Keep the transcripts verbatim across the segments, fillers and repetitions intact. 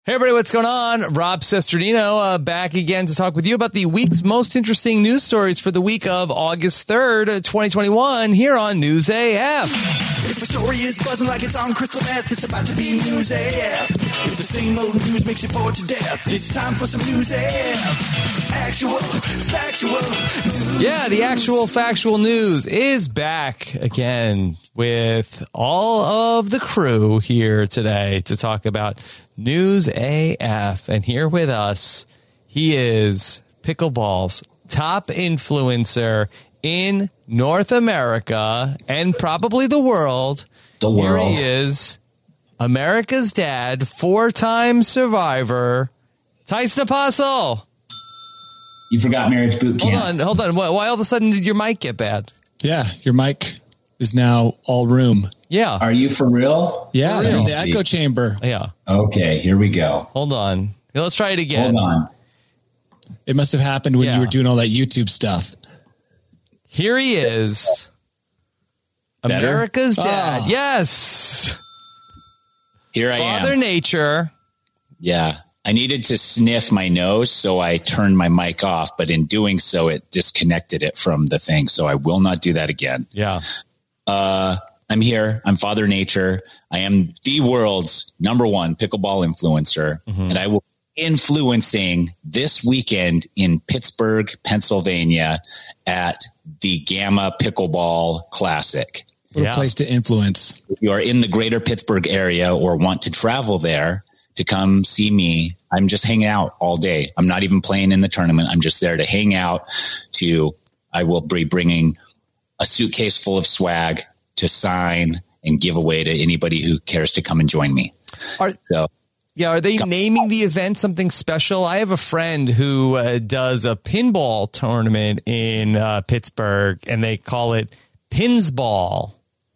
Hey, everybody, what's going on? Rob Sesternino uh, back again to talk with you about the week's most interesting news stories for the week of August third, twenty twenty-one, here on News A F. If the story is buzzing like it's on crystal meth, it's about to be News A F. If the same old news makes you bored to death, it's time for some News A F. Actual, factual news. Yeah, the actual factual news is back again with all of the crew here today to talk about News A F. And here with us, he is Pickleball's top influencer in North America and probably the world. The world. Here he is, America's dad, four-time survivor, Tyson Apostle. You forgot Marriage Boot Camp. Hold on, hold on. Why, why all of a sudden did your mic get bad? Yeah, your mic is now all room. Yeah. Are you for real? Yeah, For real. the echo chamber. Yeah. Okay, here we go. Hold on. Here, let's try it again. Hold on. It must have happened when Yeah. you were doing all that YouTube stuff. Here he is. Better? America's dad. Oh. Yes. Here I Father am. Nature. Yeah. I needed to sniff my nose, so I turned my mic off, but in doing so, it disconnected it from the thing. So I will not do that again. Yeah. Uh, I'm here. I'm Father Nature. I am the world's number one pickleball influencer, Mm-hmm. and I will be influencing this weekend in Pittsburgh, Pennsylvania at the Gamma Pickleball Classic. What Yeah. a place to influence. If you are in the greater Pittsburgh area or want to travel there to come see me, I'm just hanging out all day. I'm not even playing in the tournament. I'm just there to hang out. To I will be bringing a suitcase full of swag to sign and give away to anybody who cares to come and join me. Are, So yeah. Are they naming the event something special? I have a friend who uh, does a pinball tournament in uh, Pittsburgh, and they call it Pinsball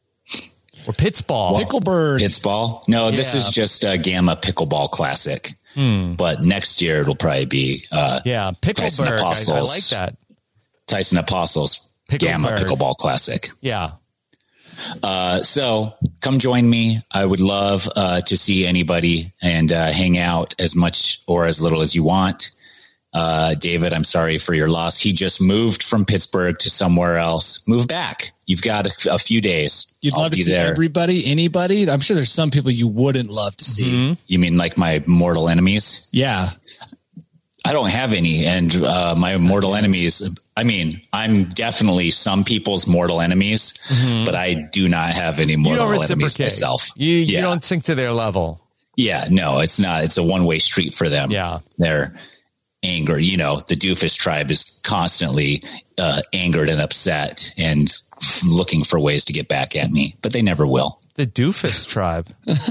or Pittsball. Picklebird. Pittsball. No, this Yeah. is just a Gamma Pickleball Classic. But next year it'll probably be uh, Yeah. Tyson Pickleberg. I, I Apostles. like that. Tyson Apostles Gamma Pickleberg. Pickleball Classic. Yeah. Uh, so come join me. I would love uh, to see anybody and uh, hang out as much or as little as you want. Uh, David, I'm sorry for your loss. He just moved from Pittsburgh to somewhere else. Move back. You've got a, a few days. You'd I'll love to be see there. everybody, anybody. I'm sure there's some people you wouldn't love to see. You mean like my mortal enemies? Yeah. I don't have any. And uh, my mortal enemies, I mean, I'm definitely some people's mortal enemies, but I do not have any You mortal don't enemies reciprocate. myself. You, you Yeah. don't sink to their level. Yeah, no, it's not. It's a one-way street for them. Yeah. They're anger. You know, the Doofus tribe is constantly uh, angered and upset and f- looking for ways to get back at me, but they never will. The Doofus tribe.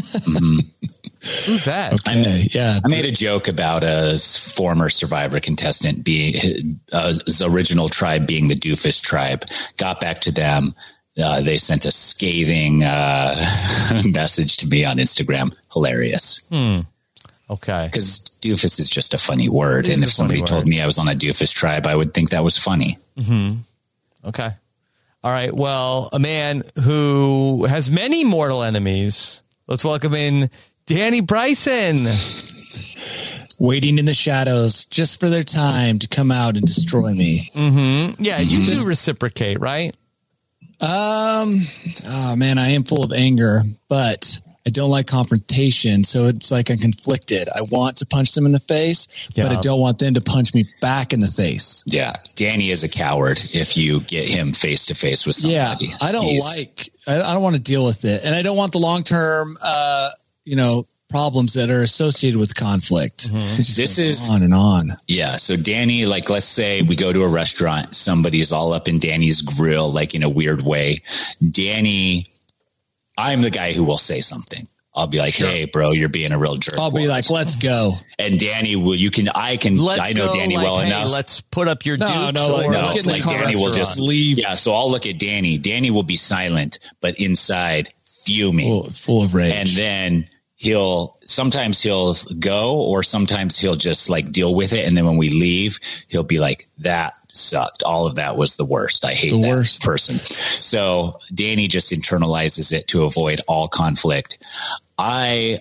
Who's that? Okay. Yeah. I made a joke about a s- former Survivor contestant being uh, his original tribe being the Doofus tribe. Got back to them. Uh, they sent a scathing uh, message to me on Instagram. Hilarious. Okay. Because doofus is just a funny word. It is And a if somebody funny told word. me I was on a doofus tribe, I would think that was funny. Okay. All right. Well, a man who has many mortal enemies. Let's welcome in Danny Bryson. Waiting in the shadows just for their time to come out and destroy me. Yeah, you do reciprocate, right? Um, oh man, I am full of anger, but I don't like confrontation. So it's like I'm conflicted. I want to punch them in the face, but Yeah. I don't want them to punch me back in the face. Yeah. Danny is a coward if you get him face to face with Yeah. somebody. I don't He's- like, I, I don't want to deal with it. And I don't want the long-term, uh, you know, problems that are associated with conflict. It just This goes is- on and on. Yeah. So Danny, like, let's say we go to a restaurant, somebody's all up in Danny's grill, like in a weird way. Danny, I'm the guy who will say something. I'll be like, hey, bro, you're being a real jerk. I'll be like, let's go. and Danny will, you can, I can, Let's I know go, Danny like, well hey, enough. Let's put up your No, dukes. no, like, or let's No, get in the like car, Danny will restaurant. just leave. Yeah, so I'll look at Danny. Danny will be silent, but inside fuming. Full, full of rage. And then he'll sometimes he'll go, or sometimes he'll just like deal with it. And then when we leave, he'll be like, that sucked. All of that was the worst. I hate The that worst. person. So Danny just internalizes it to avoid all conflict. I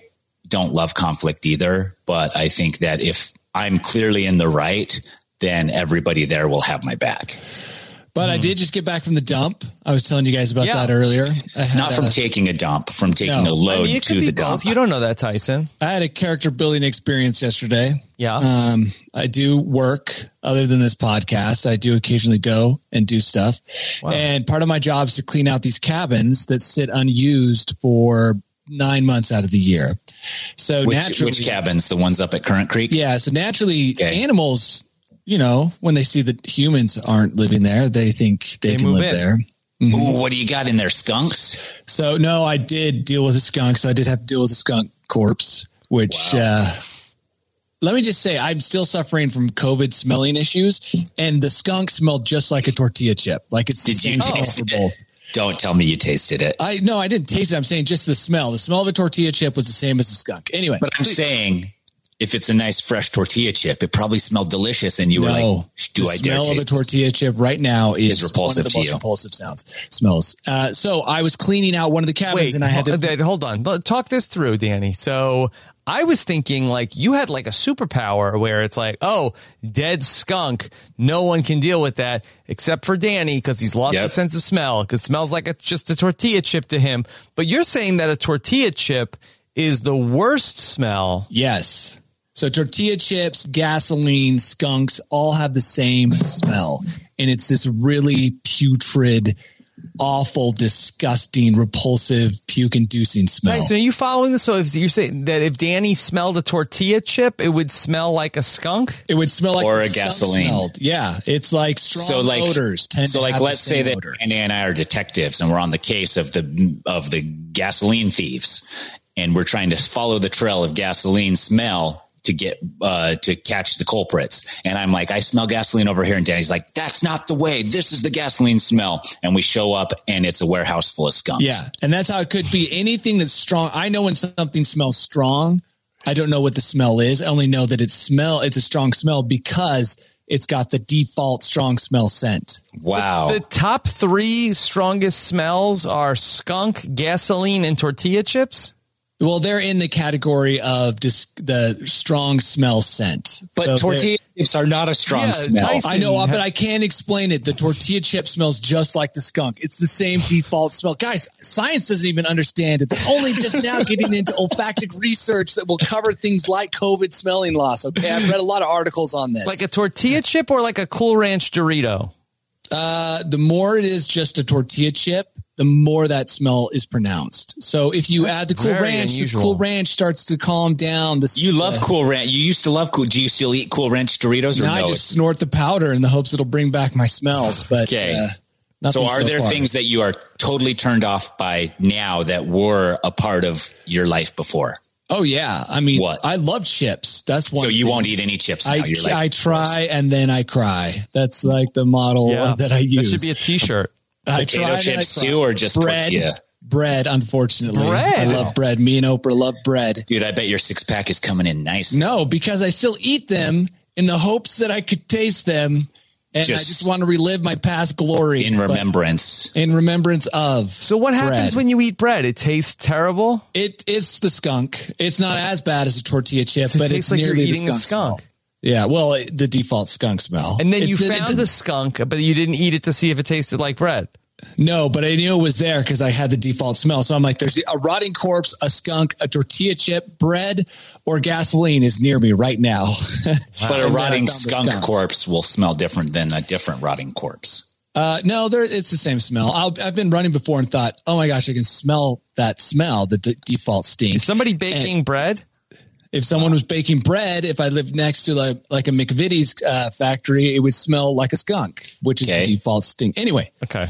don't love conflict either. But I think that if I'm clearly in the right, then everybody there will have my back. But mm. I did just get back from the dump. I was telling you guys about yeah. that earlier. I had, Not from uh, taking a dump, from taking no. a load I mean, to the dump. Both. You don't know that, Tyson. I had a character building experience yesterday. Yeah. Um, I do work other than this podcast. I do occasionally go and do stuff. Wow. And part of my job is to clean out these cabins that sit unused for nine months out of the year. So which, naturally, which cabins? The ones up at Current Creek? Yeah. So naturally okay. animals, you know, when they see that humans aren't living there, they think they, they can live in. there. Mm-hmm. Ooh, what do you got in there? Skunks? So no, I did deal with a skunk. So I did have to deal with a skunk corpse, which, wow. uh, let me just say, I'm still suffering from COVID smelling issues, and the skunk smelled just like a tortilla chip. Like it's the did same you smell taste for it? both. Don't tell me you tasted it. I no, I didn't taste it. I'm saying just the smell. The smell of a tortilla chip was the same as a skunk. Anyway, but I'm saying if it's a nice fresh tortilla chip, it probably smelled delicious, and you no, were like, "Do the I dare?" Smell of a tortilla chip right now is, is repulsive one of the to most you. repulsive sounds smells. Uh, so I was cleaning out one of the cabins, Wait, and I had to hold, hold on. Talk this through, Danny. So I was thinking like you had like a superpower where it's like, oh, dead skunk. No one can deal with that except for Danny because he's lost yep. the sense of smell because it smells like a, just a tortilla chip to him. But you're saying that a tortilla chip is the worst smell. Yes. So tortilla chips, gasoline, skunks all have the same smell. And it's this really putrid, awful, disgusting, repulsive, puke-inducing smell. Right, so are you following this? So if you're saying that if Danny smelled a tortilla chip, it would smell like a skunk? It would smell like or a gasoline. Smelled. Yeah, it's like strong so like, odors. Tend so to like, have let's say that odor. Andy and I are detectives, and we're on the case of the of the gasoline thieves, and we're trying to follow the trail of gasoline smell to get uh, to catch the culprits. And I'm like, I smell gasoline over here. And Danny's like, that's not the way. This is the gasoline smell. And we show up and it's a warehouse full of skunks. Yeah. And that's how it could be. Anything that's strong. I know when something smells strong, I don't know what the smell is. I only know that it's smell. It's a strong smell because it's got the default strong smell scent. Wow. The, the top three strongest smells are skunk, gasoline, and tortilla chips. Well, they're in the category of just the strong smell scent. But so tortilla chips are not a strong yeah, smell. Tyson, I know, but I can't explain it. The tortilla chip smells just like the skunk. It's the same default smell. Guys, science doesn't even understand it. They're only just now getting into olfactic research that will cover things like COVID smelling loss. Okay, I've read a lot of articles on this. Like a tortilla chip or like a Cool Ranch Dorito? Uh, the more it is just a tortilla chip, the more that smell is pronounced. So if you That's add the Cool Ranch, unusual. the Cool Ranch starts to calm down. The, You love uh, Cool Ranch. You used to love Cool. Do you still eat Cool Ranch Doritos or now no? I just snort the powder in the hopes it'll bring back my smells. But Okay. uh, So nothing are there far. things that you are totally turned off by now that were a part of your life before? Oh yeah, I mean, What? I love chips. That's one. So you thing. won't eat any chips now. I, You're like, I try and then I cry. That's like the model that I use. That should be a T-shirt. I potato try and then I chips cry. too, or just bread? tortilla? Bread, unfortunately. Bread? I love bread. Me and Oprah love bread. Dude, I bet your six pack is coming in nice. No, because I still eat them in the hopes that I could taste them, and Just I just want to relive my past glory in but remembrance. in remembrance of. So what happens bread. when you eat bread? It tastes terrible. It it's the skunk. It's not as bad as a tortilla chip, It but tastes it's like you're nearly eating the a skunk. skunk. Smell. Yeah, well, it, the default skunk smell. And then It- you it- found it- the skunk, but you didn't eat it to see if it tasted like bread. No, but I knew it was there because I had the default smell. So I'm like, there's a rotting corpse, a skunk, a tortilla chip, bread, or gasoline is near me right now. But a And then I rotting found the skunk, skunk. corpse will smell different than a different rotting corpse. Uh, no, there it's the same smell. I'll, I've been running before and thought, oh my gosh, I can smell that smell, the d- default stink. Is somebody baking And bread? if someone was baking bread, if I lived next to like, like a McVitie's uh, factory, it would smell like a skunk, which is Okay. the default stink. Anyway, Okay.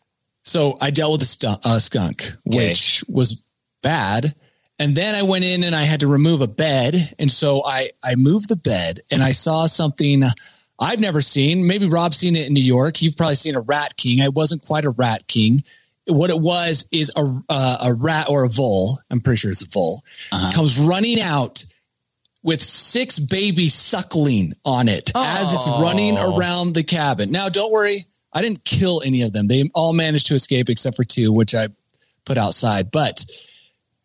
so I dealt with a stu- uh, skunk, Okay. which was bad. And then I went in and I had to remove a bed. And so I, I moved the bed and I saw something I've never seen. Maybe Rob's seen it in New York. You've probably seen a rat king. I wasn't quite a rat king. What it was is a, uh, a rat or a vole. I'm pretty sure it's a vole. Uh-huh. Comes running out with six babies suckling on it as it's running Oh. around the cabin. Now, don't worry. I didn't kill any of them. They all managed to escape except for two, which I put outside. But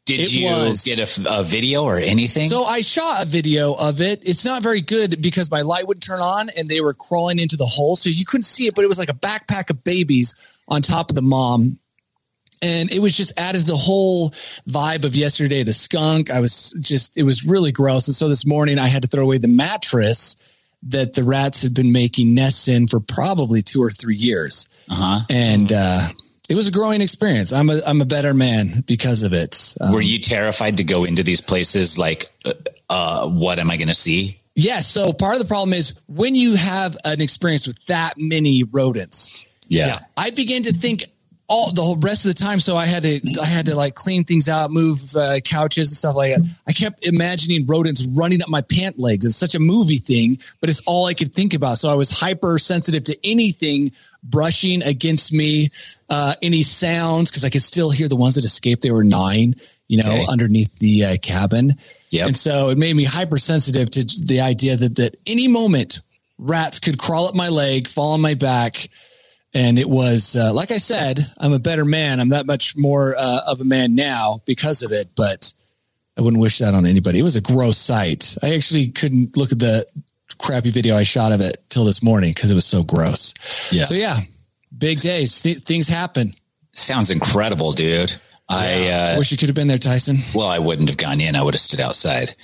Did It you was. get a, a video or anything? So I shot a video of it. It's not very good because my light wouldn't turn on and they were crawling into the hole. So you couldn't see it, but it was like a backpack of babies on top of the mom. And it was just added to the whole vibe of yesterday, the skunk. I was just, it was really gross. And so this morning I had to throw away the mattress that the rats had been making nests in for probably two or three years. uh-huh. And, uh, it was a growing experience. I'm a, I'm a better man because of it. Um, Were you terrified to go into these places? Like, uh, what am I going to see? Yes. Yeah, so part of the problem is when you have an experience with that many rodents, Yeah. Yeah. I began to think all the whole rest of the time. So I had to, I had to like clean things out, move uh, couches and stuff like that. I kept imagining rodents running up my pant legs. It's such a movie thing, but it's all I could think about. So I was hypersensitive to anything brushing against me, uh, any sounds, because I could still hear the ones that escaped. They were gnawing, you know, Okay. underneath the uh, cabin. Yep. And so it made me hypersensitive to the idea that that any moment rats could crawl up my leg, fall on my back. And it was, uh, like I said, I'm a better man. I'm that much more uh, of a man now because of it, but I wouldn't wish that on anybody. It was a gross sight. I actually couldn't look at the crappy video I shot of it till this morning because it was so gross. Yeah. So yeah, big days. Th- things happen. Sounds incredible, dude. I, I uh, wish you could have been there, Tyson. well, I wouldn't have gone in. I would have stood outside.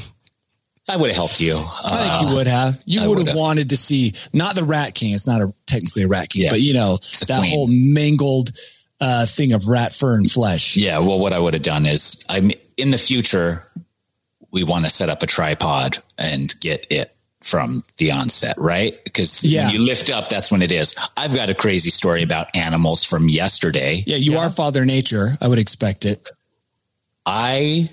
I would have helped you. I think you would have. You I would would have have. wanted to see not the Rat King. It's not a technically a Rat King, Yeah. but you know a that queen. whole mangled uh, thing of rat fur and flesh. Yeah. Well, what I would have done is I'm in the future, we want to set up a tripod and get it from the onset, right? Because Yeah. when you lift up, that's when it is. I've got a crazy story about animals from yesterday. Yeah, you are Father Nature. I would expect it. I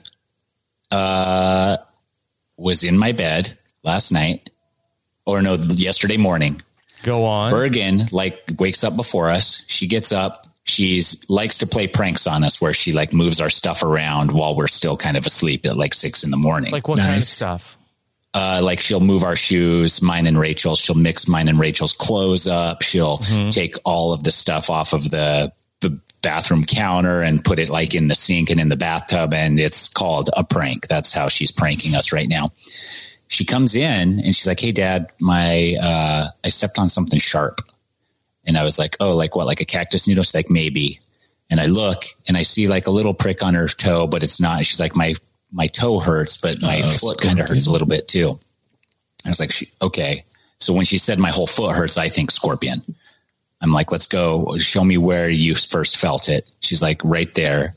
uh, was in my bed last night, or no, yesterday morning. Go on. Bergen like wakes up before us. She gets up. She's likes to play pranks on us where she like moves our stuff around while we're still kind of asleep at like six in the morning. Like what kind of Nice. stuff? Uh, like she'll move our shoes, mine and Rachel's. She'll mix mine and Rachel's clothes up. She'll take all of the stuff off of the, the bathroom counter and put it like in the sink and in the bathtub. And it's called a prank. That's how she's pranking us right now. She comes in and she's like, "Hey Dad, my, uh, I stepped on something sharp." And I was like, "Oh, like what? Like a cactus needle?" She's like, "Maybe." And I look and I see like a little prick on her toe, but it's not. She's like, my, my toe hurts, but my Uh-oh, foot kind of hurts a little bit too. I was like, she, okay. So when she said my whole foot hurts, I think scorpion. I'm like, let's go. Show me where you first felt it. She's like, right there.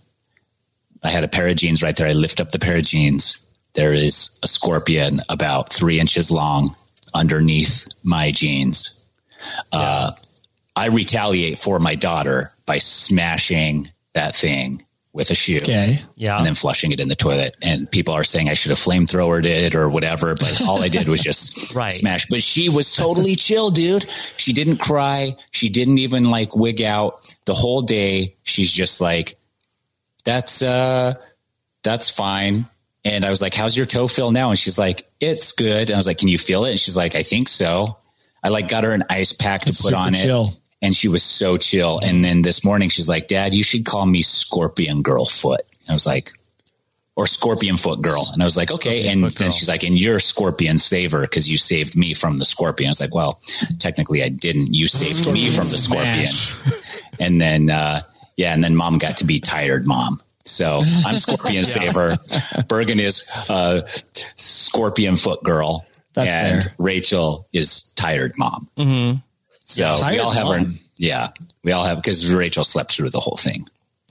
I had a pair of jeans right there. I lift up the pair of jeans. There is a scorpion about three inches long underneath my jeans. Uh, I retaliate for my daughter by smashing that thing with a shoe. Okay. Yeah. And then flushing it in the toilet. And people are saying I should have flamethrowered it or whatever, but all I did was just Right. smash. But she was totally chill, dude. She didn't cry. She didn't even like wig out the whole day. She's just like, that's, uh, that's fine. And I was like, how's your toe feel now? And she's like, it's good. And I was like, can you feel it? And she's like, I think so. I like got her an ice pack to That's put on super chill. it. And she was so chill. And then this morning she's like, Dad, you should call me Scorpion Girl Foot. And I was like, or Scorpion Foot Girl. And I was like, okay. Scorpion And Foot then Girl. she's like, and you're Scorpion Saver because you saved me from the scorpion. I was like, well, technically I didn't. You saved me from the scorpion. And then, uh, yeah. And then Mom got to be Tired Mom. So I'm Scorpion Saver. Bergen is uh, Scorpion Foot Girl. That's and fair. Rachel is Tired Mom. Mm-hmm. So we Tired all have our, Mom. yeah, we all have, because Rachel slept through the whole thing.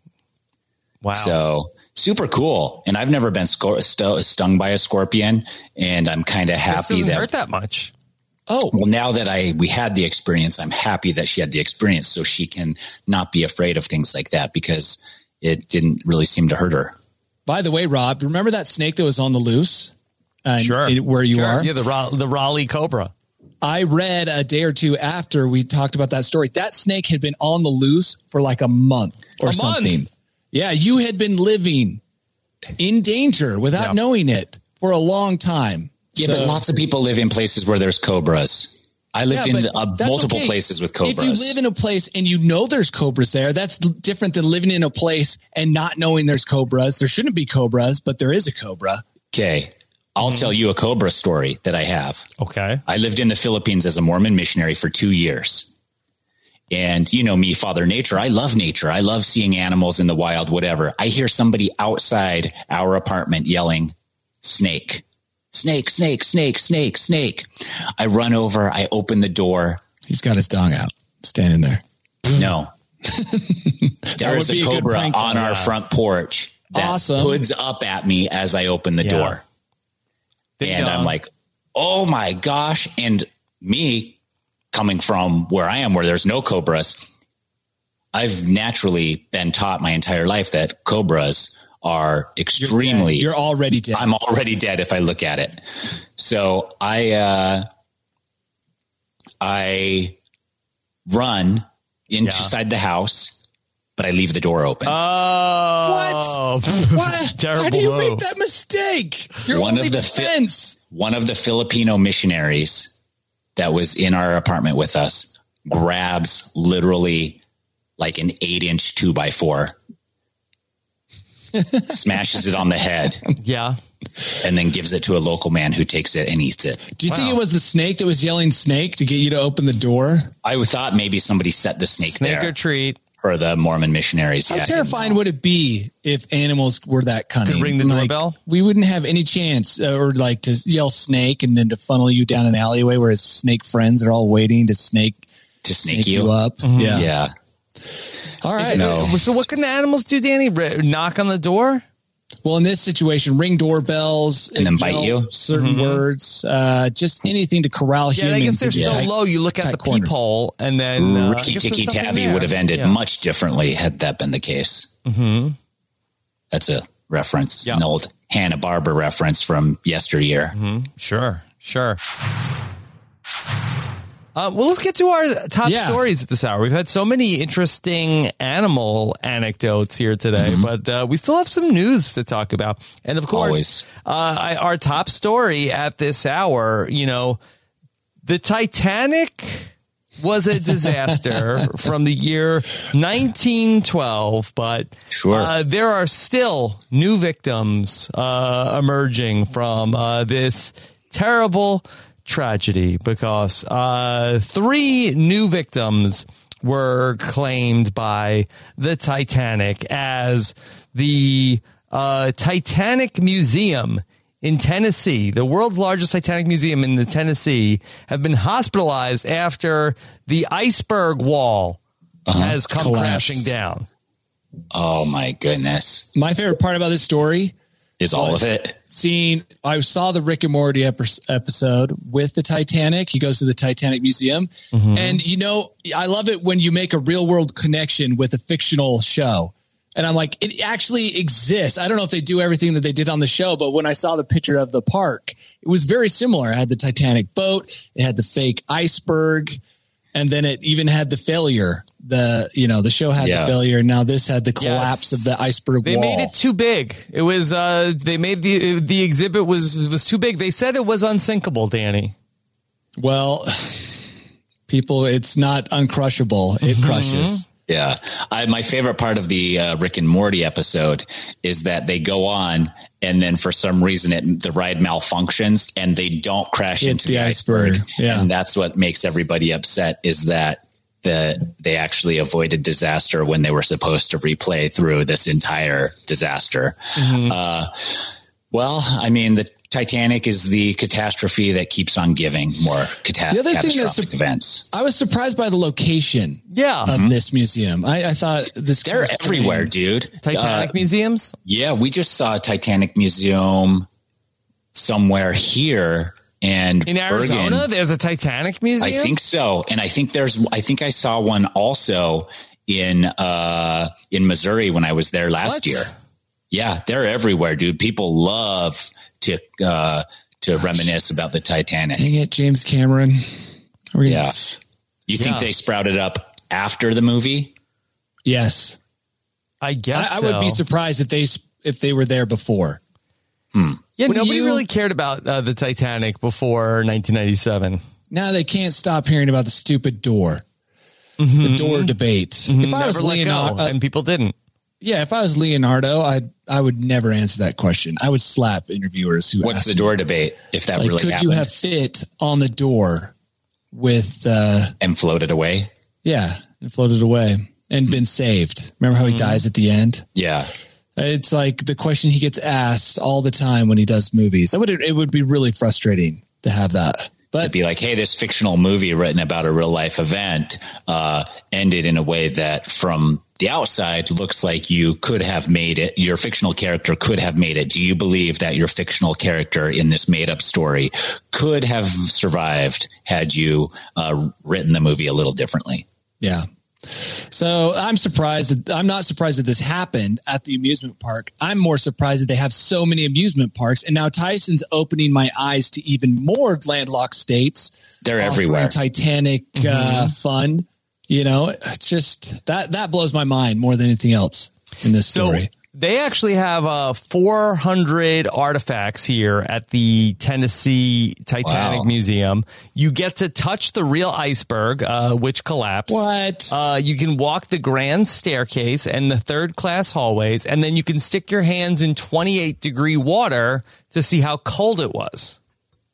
Wow. So super cool. And I've never been scor- stu- stung by a scorpion, and I'm kind of this happy doesn't that, hurt that much. Oh, well, now that I, we had the experience, I'm happy that she had the experience so she can not be afraid of things like that because it didn't really seem to hurt her. by the way, Rob, remember that snake that was on the loose? Uh, Sure. in- where you Sure. are? Yeah, the Ra- the Raleigh Cobra. I read a day or two after we talked about that story. That snake had been on the loose for like a month or A month? something. Yeah, you had been living in danger without Yeah. knowing it for a long time. Yeah, So- but lots of people live in places where there's cobras. I lived Yeah, in but uh, that's multiple okay. places with cobras. If you live in a place and you know there's cobras there, that's different than living in a place and not knowing there's cobras. There shouldn't be cobras, but there is a cobra. Okay. I'll mm-hmm. tell you a cobra story that I have. Okay. I lived in the Philippines as a Mormon missionary for two years. And you know me, Father Nature. I love nature. I love seeing animals in the wild, whatever. I hear somebody outside our apartment yelling, snake. Snake, snake, snake, snake, snake. I run over. I open the door. He's got his dog out, standing there. No. There is a cobra a on our front porch that awesome. hoods up at me as I open the yeah. door. Ding and dong. I'm like, oh my gosh. And me coming from where I am, where there's no cobras, I've naturally been taught my entire life that cobras are extremely, you're, you're already dead. I'm already dead if I look at it. So I, uh, I run inside yeah. the house, but I leave the door open. Oh, what? What? Terrible How do you move. make that mistake? You're one only of the defense. Fi- one of the Filipino missionaries that was in our apartment with us grabs literally like an eight inch two by four. Smashes it on the head. Yeah. And then gives it to a local man who takes it and eats it. Do you wow. think it was the snake that was yelling snake to get you to open the door? I thought maybe somebody set the snake, snake there. or treat. For the Mormon missionaries. How yeah, terrifying would it be if animals were that cunning? Could ring the like, doorbell? We wouldn't have any chance uh, or like to yell snake and then to funnel you down an alleyway where his snake friends are all waiting to snake to snake, snake you. you up. Mm-hmm. Yeah. Yeah. All right. No. So what can the animals do, Danny? Knock on the door? Well, in this situation, ring doorbells and then bite you. Certain mm-hmm. words, uh, just anything to corral yeah, humans. I guess they're so tight, low. You look at the peephole, and then uh, Ricky Tikki Tavi would have ended yeah. much differently had that been the case. Mm-hmm. That's a reference, yep. an old Hanna-Barbera reference from yesteryear. Mm-hmm. Sure, sure. Uh, well, let's get to our top yeah. stories at this hour. We've had so many interesting animal anecdotes here today, mm-hmm. but uh, we still have some news to talk about. And of course, uh, I, our top story at this hour, you know, the Titanic was a disaster from the year nineteen twelve, but sure. uh, there are still new victims uh, emerging from uh, this terrible tragedy because uh, three new victims were claimed by the Titanic as the uh, Titanic Museum in Tennessee, the world's largest Titanic museum in the Tennessee, have been hospitalized after the iceberg wall uh-huh. has come collapsed. crashing down. Oh my goodness. My favorite part about this story is all of it. Seeing, I saw the Rick and Morty episode with the Titanic. He goes to the Titanic Museum. Mm-hmm. And, you know, I love it when you make a real world connection with a fictional show. And I'm like, it actually exists. I don't know if they do everything that they did on the show, but when I saw the picture of the park, it was very similar. It had the Titanic boat. It had the fake iceberg. And then it even had the failure. The, you know, the show had yeah. the failure. Now this had the collapse yes. of the iceberg they wall. They made it too big. It was, uh, they made the, the exhibit was, was too big. They said it was unsinkable, Danny. Well, people, it's not uncrushable. It mm-hmm. crushes. Yeah. I, my favorite part of the uh, Rick and Morty episode is that they go on and then for some reason it, the ride malfunctions and they don't crash it's into the, the iceberg. iceberg. Yeah. And that's what makes everybody upset is that the, they actually avoided disaster when they were supposed to replay through this entire disaster. Mm-hmm. Uh, well, I mean, the Titanic is the catastrophe that keeps on giving more cata- the other catastrophic thing that's su- events. I was surprised by the location yeah. of mm-hmm. this museum. I, I thought this They're everywhere, dude. Titanic uh, museums? Yeah, we just saw a Titanic museum somewhere here. And in Arizona, Bergen, there's a Titanic museum? I think so. And I think there's, I think I saw one also in, uh, in Missouri when I was there last what? year. Yeah, they're everywhere, dude. People love to, uh, to Gosh. reminisce about the Titanic. Dang it, James Cameron. Gonna... Yeah. You think yeah. they sprouted up after the movie? Yes. I guess I, so. I would be surprised if they, if they were there before. Hmm. Yeah, when nobody you, really cared about uh, the Titanic before nineteen ninety-seven. now they can't stop hearing about the stupid door, mm-hmm. the door debate. Mm-hmm. If I never was Leonardo, uh, and people didn't. Yeah, if I was Leonardo, I I would never answer that question. I would slap interviewers who. What's the door debate? If that like, really could happened? you have fit on the door with uh, and floated away? Yeah, and floated away and been saved. Remember how he mm. dies at the end? Yeah. It's like the question he gets asked all the time when he does movies. It would, it would be really frustrating to have that. But to be like, hey, this fictional movie written about a real life event uh, ended in a way that from the outside looks like you could have made it. Your fictional character could have made it. Do you believe that your fictional character in this made up story could have survived had you uh, written the movie a little differently? Yeah. So I'm surprised that I'm not surprised that this happened at the amusement park. I'm more surprised that they have so many amusement parks. And now Tyson's opening my eyes to even more landlocked states. They're everywhere. Titanic mm-hmm. uh, fun. You know, it's just that that blows my mind more than anything else in this story. So they actually have uh, four hundred artifacts here at the Tennessee Titanic wow. Museum. You get to touch the real iceberg, uh, which collapsed. What? Uh, you can walk the grand staircase and the third class hallways, and then you can stick your hands in twenty-eight degree water to see how cold it was.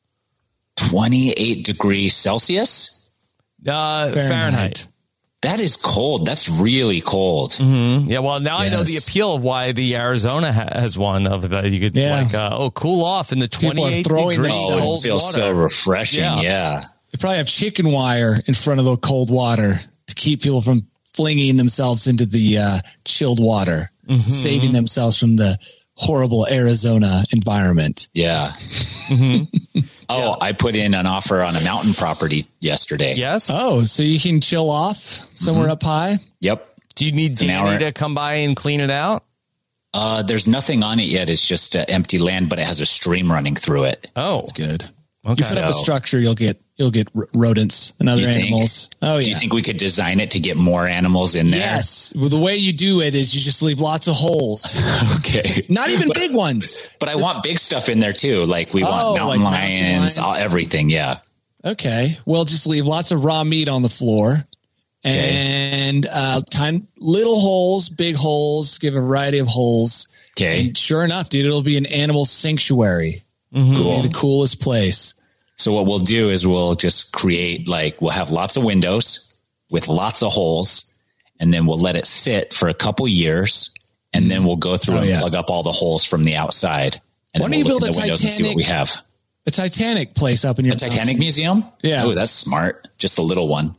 twenty-eight degrees Celsius? Uh, Fahrenheit. Fahrenheit. That is cold. That's really cold. Mm-hmm. Yeah. Well, now yes. I know the appeal of why the Arizona ha- has one of that. You could yeah. like, uh, oh, cool off in the twenty-eight degrees. Oh, it feels water. so refreshing. Yeah. yeah. They probably have chicken wire in front of the cold water to keep people from flinging themselves into the uh, chilled water, mm-hmm. saving themselves from the horrible Arizona environment. Yeah. Mm-hmm. Oh, yeah. I put in an offer on a mountain property yesterday. Yes. Oh, so you can chill off somewhere mm-hmm. up high? Yep. Do you need Danny to come by and clean it out? Uh, there's nothing on it yet. It's just uh, empty land, but it has a stream running through it. Oh, that's good. Okay. You set up a structure, you'll get you'll get rodents and other animals. Oh, yeah. Do you think we could design it to get more animals in there? Yes. Well, the way you do it is you just leave lots of holes. Okay. Not even big ones. But I want big stuff in there too. Like we oh, want mountain like lions, mountain lions. All, everything. Yeah. Okay. Well, just leave lots of raw meat on the floor. Okay. And uh, tiny little holes, big holes, give a variety of holes. Okay. And sure enough, dude, it'll be an animal sanctuary. Mm-hmm. Cool. It'll be the coolest place. So what we'll do is we'll just create like we'll have lots of windows with lots of holes, and then we'll let it sit for a couple years, and then we'll go through oh, and yeah. plug up all the holes from the outside. And Why then don't we'll you look build at the a windows and see what we have. A Titanic place up in your a Titanic museum? Yeah. Oh, that's smart. Just a little one.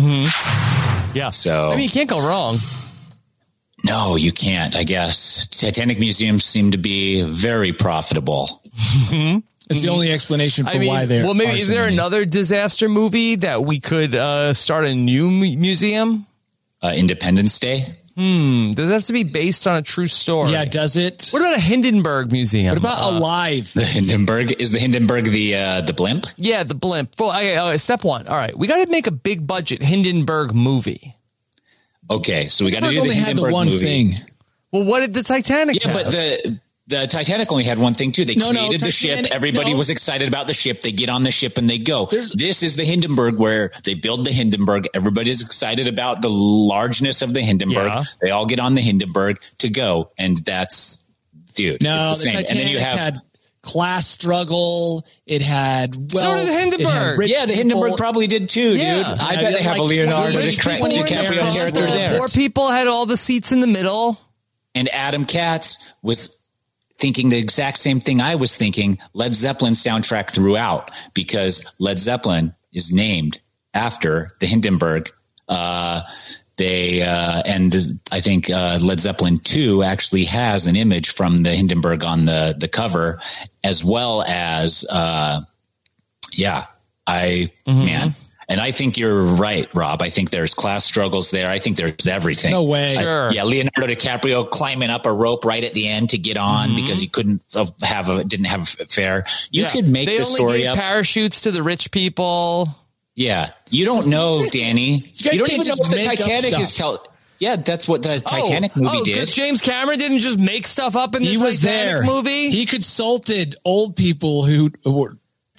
Mm-hmm. Yeah. So I mean, you can't go wrong. No, you can't. I guess Titanic museums seem to be very profitable. Mm-hmm. It's the only explanation for I mean, why they're. Well, maybe is there many. another disaster movie that we could uh, start a new m- museum? Uh, Independence Day. Hmm. Does it have to be based on a true story? Yeah. Does it? What about a Hindenburg museum? What about uh, Alive? The Hindenburg is the Hindenburg the uh, the blimp? Yeah, the blimp. Well, okay, okay, step one. All right, we got to make a big budget Hindenburg movie. Okay, so we got to do the only Hindenburg had the one movie. Thing. Well, what did the Titanic Yeah, have? but the the Titanic only had one thing too. They no, created no, the Titanic, ship. Everybody no. was excited about the ship. They get on the ship and they go. There's, this is the Hindenburg where they build the Hindenburg. Everybody's excited about the largeness of the Hindenburg. Yeah. They all get on the Hindenburg to go, and that's dude. No, it's the, the same. Titanic and then you have had class struggle. It had well, so did the Hindenburg. Yeah, the Hindenburg people. probably did too, yeah. dude. I bet they have like, a Leonardo DiCaprio character there. Poor people had all the seats in the middle. And Adam Katz was thinking the exact same thing I was thinking. Led Zeppelin soundtrack throughout, because Led Zeppelin is named after the Hindenburg. Uh, they uh, and the, I think uh, Led Zeppelin two actually has an image from the Hindenburg on the the cover, as well as uh, yeah, I mm-hmm. man. And I think you're right, Rob. I think there's class struggles there. I think there's everything. No way. Sure. I, yeah, Leonardo DiCaprio climbing up a rope right at the end to get on mm-hmm. because he couldn't have a didn't have a fare. You yeah. could make they the only story gave up. Parachutes to the rich people. Yeah, you don't know, Danny. you, you don't even know what the Titanic is telling. Yeah, that's what the Titanic oh, movie oh, did. Because James Cameron didn't just make stuff up in the he Titanic was there. movie. He consulted old people who were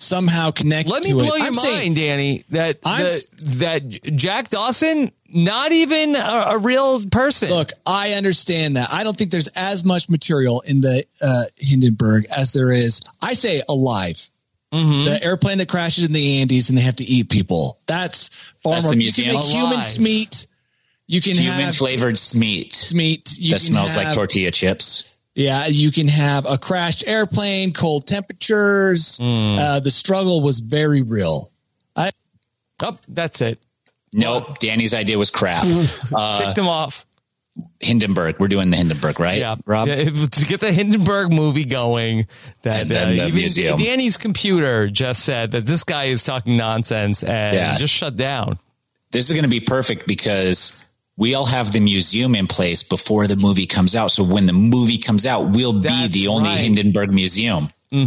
somehow connect Let me to blow it. your I'm mind, saying, Danny, that I'm the, s- that Jack Dawson, not even a, a real person. look, I understand that. I don't think there's as much material in the uh, Hindenburg as there is, I say, alive. Mm-hmm. The airplane that crashes in the Andes and they have to eat people. That's far That's more. the You can museum. make human Alive. smeat. You can Human have flavored smeat smeat. You that can smells like have- tortilla chips. Yeah, you can have a crashed airplane, cold temperatures. Mm. Uh, the struggle was very real. I, Oh, that's it. Nope. Danny's idea was crap. Uh, Kicked him off. Hindenburg. We're doing the Hindenburg, right? Yeah, Rob? Yeah, if- to get the Hindenburg movie going, that And then uh, the even museum. Danny's computer just said that this guy is talking nonsense and Yeah. just shut down. This is going to be perfect because we'll have the museum in place before the movie comes out. So when the movie comes out, we'll be That's the only right. Hindenburg museum.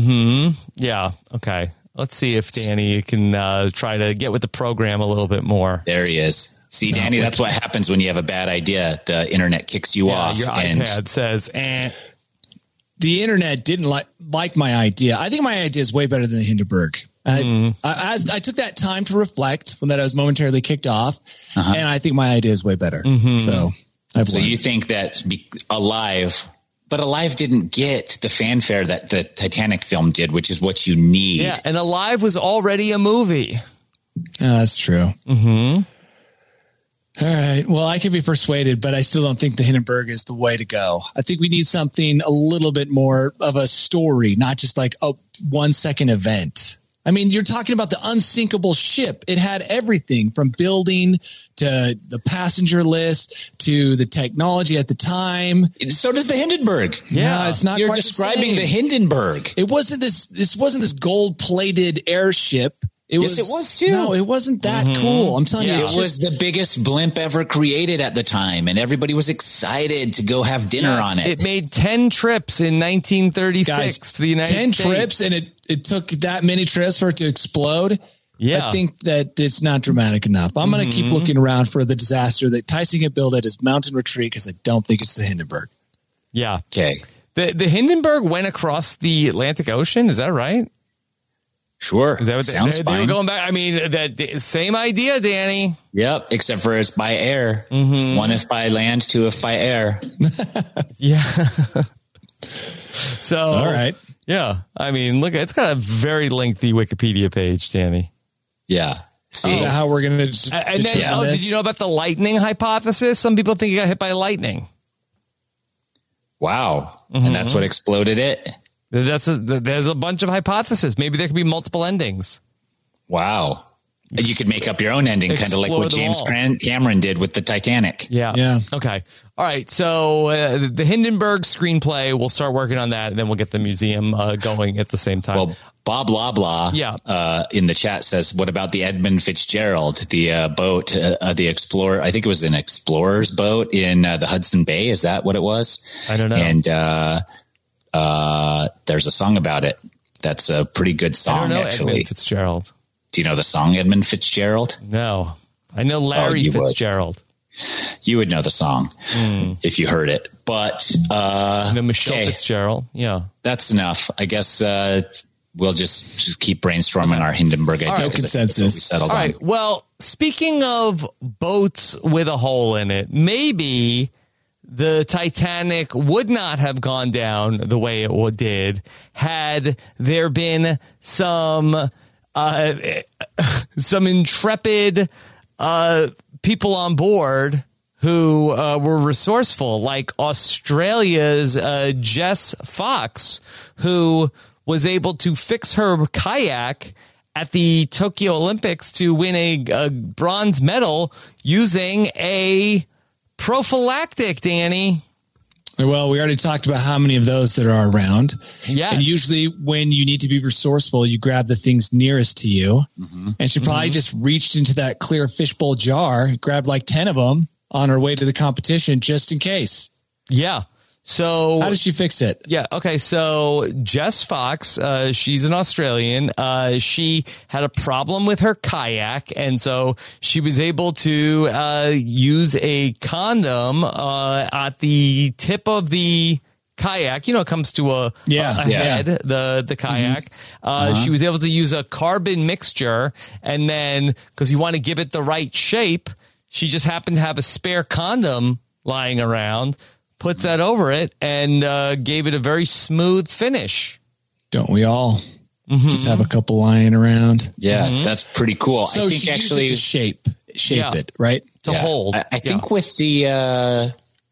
Yeah. Okay. Let's see if Danny can uh, try to get with the program a little bit more. There he is. See, Danny, that's what happens when you have a bad idea. The internet kicks you Yeah, off. your and iPad says, eh. the internet didn't like like my idea. I think my idea is way better than the Hindenburg. I, I, as, I took that time to reflect when that I was momentarily kicked off, Uh-huh. and I think my idea is way better. So I've So learned. you think that be, Alive, but Alive didn't get the fanfare that the Titanic film did, which is what you need. Yeah, and Alive was already a movie. Yeah, that's true. Mm-hmm. All right. Well, I can be persuaded, but I still don't think the Hindenburg is the way to go. I think we need something a little bit more of a story, not just like a one second event. I mean, you're talking about the unsinkable ship. It had everything from building to the passenger list to the technology at the time. So does the Hindenburg. Yeah, it's not You're quite the describing same. the Hindenburg. It wasn't this. This wasn't this gold plated airship. It Yes, was, it was too. No, it wasn't that cool. I'm telling Yeah. you, It it's was just- the biggest blimp ever created at the time, and everybody was excited to go have dinner Yes, on it. It made ten trips in nineteen thirty-six guys, to the United ten States. trips, and it it took that many trips for it to explode. Yeah. I think that it's not dramatic enough. I'm going to keep looking around for the disaster that Tyson can build at his mountain retreat because I don't think it's the Hindenburg. Yeah. Okay, The the Hindenburg went across the Atlantic Ocean. Is that right? sure. Is that what Sounds they, they were fine. going back? I mean, that same idea, Danny. Yep, except for it's by air. Mm-hmm. One if by land, two if by air. Yeah. So, All right. Yeah. I mean, look, it's got a very lengthy Wikipedia page, Danny. Yeah. See, Is that how we're going to And and then, oh, did you know about the lightning hypothesis? Some people think it got hit by lightning. wow. Mm-hmm. And that's what exploded it. That's a, there's a bunch of hypotheses. Maybe there could be multiple endings. Wow. You could make up your own ending, kind of like Explore what them James all. Cran- Cameron did with the Titanic. Yeah. Yeah. Okay. All right. So uh, the Hindenburg screenplay, we'll start working on that, and then we'll get the museum uh, going at the same time. Well, Bob Loblaw Yeah. uh, in the chat says, what about the Edmund Fitzgerald, the uh, boat, uh, uh, the Explorer? I think it was an explorer's boat in uh, the Hudson Bay. Is that what it was? I don't know. And uh, uh, there's a song about it. That's a pretty good I song, don't know actually. Edmund Fitzgerald. Do you know the song Edmund Fitzgerald? No. I know Larry you would. Fitzgerald. You would know the song Mm. if you heard it. But uh, I know Michelle okay, Fitzgerald. Yeah. that's enough. I guess uh, we'll just, just keep brainstorming our Hindenburg idea. right, 'cause that's consensus. what we settled All on. right. Well, speaking of boats with a hole in it, maybe the Titanic would not have gone down the way it would- did had there been some uh, some intrepid uh, people on board who uh, were resourceful, like Australia's uh, Jess Fox, who was able to fix her kayak at the Tokyo Olympics to win a, a bronze medal using a prophylactic, Danny. Well, we already talked about how many of those there are around. Yes. And usually when you need to be resourceful, you grab the things nearest to you. Mm-hmm. And she probably just reached into that clear fishbowl jar, grabbed like ten of them on her way to the competition just in case. Yeah. So How did she fix it? Yeah. Okay. So Jess Fox, uh, she's an Australian. Uh, she had a problem with her kayak, and so she was able to uh, use a condom uh, at the tip of the kayak. You know, it comes to a, Yeah, a, a yeah. head, the, the kayak. Uh, Uh-huh. She was able to use a carbon mixture. And then, because you want to give it the right shape, she just happened to have a spare condom lying around, puts that over it, and uh, gave it a very smooth finish. Don't we all just have a couple lying around? Yeah, that's pretty cool. So I think she actually used it to shape, shape Yeah. it, right? To Yeah. hold. I, I Yeah. think with the, uh,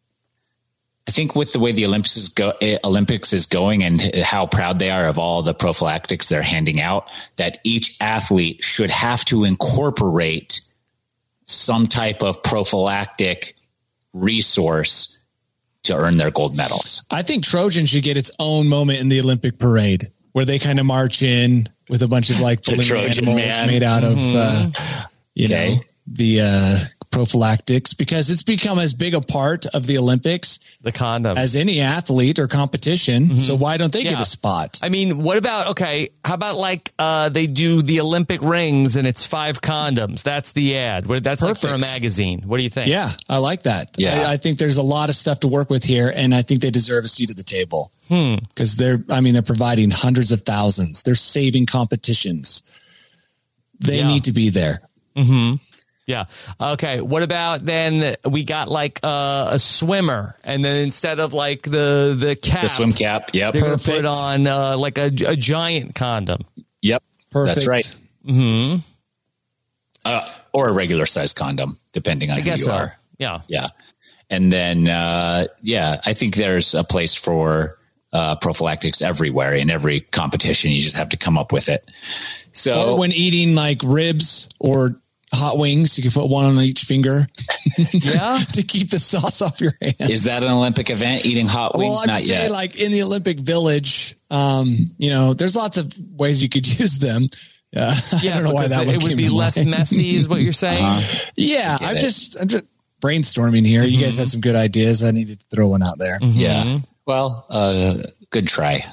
I think with the way the Olympics is go, eh, Olympics is going and how proud they are of all the prophylactics they're handing out, that each athlete should have to incorporate some type of prophylactic resource to earn their gold medals. I think Trojan should get its own moment in the Olympic parade where they kind of march in with a bunch of like The balloon Trojan animals man. made out of, uh, you Okay. know, the uh, prophylactics, because it's become as big a part of the Olympics The condom. as any athlete or competition. So why don't they Yeah. get a spot? I mean, what about, okay, how about like uh, they do the Olympic rings and it's five condoms? That's the ad. What- That's like for a Perfect. magazine. What do you think? Yeah, I like that. Yeah. I, I think there's a lot of stuff to work with here, and I think they deserve a seat at the table because they're, I mean, they're providing hundreds of thousands. They're saving competitions. They Yeah. need to be there. Yeah. Okay. What about then we got like uh, a swimmer, and then instead of like the, the cap, The swim cap. Yep. they're going to Perfect. put on uh, like a, a giant condom. Yep. Perfect. That's right. Mm-hmm. Uh, or a regular size condom, depending on I who guess you so. are. Yeah. Yeah. And then, uh, yeah, I think there's a place for uh, prophylactics everywhere in every competition. You just have to come up with it. So Or when eating like ribs or hot wings, you can put one on each finger Yeah. to keep the sauce off your hands. is that an Olympic event, eating hot wings? Well, I'm Not just yet. saying, like in the Olympic Village, um, you know, there's lots of ways you could use them. Yeah, Yeah. I don't know why because that one it would came be to less mind. messy, is what you're saying. Uh-huh. Yeah, get I'm it. just, I'm just brainstorming here. You guys had some good ideas. I needed to throw one out there. Yeah. Well, uh, good try.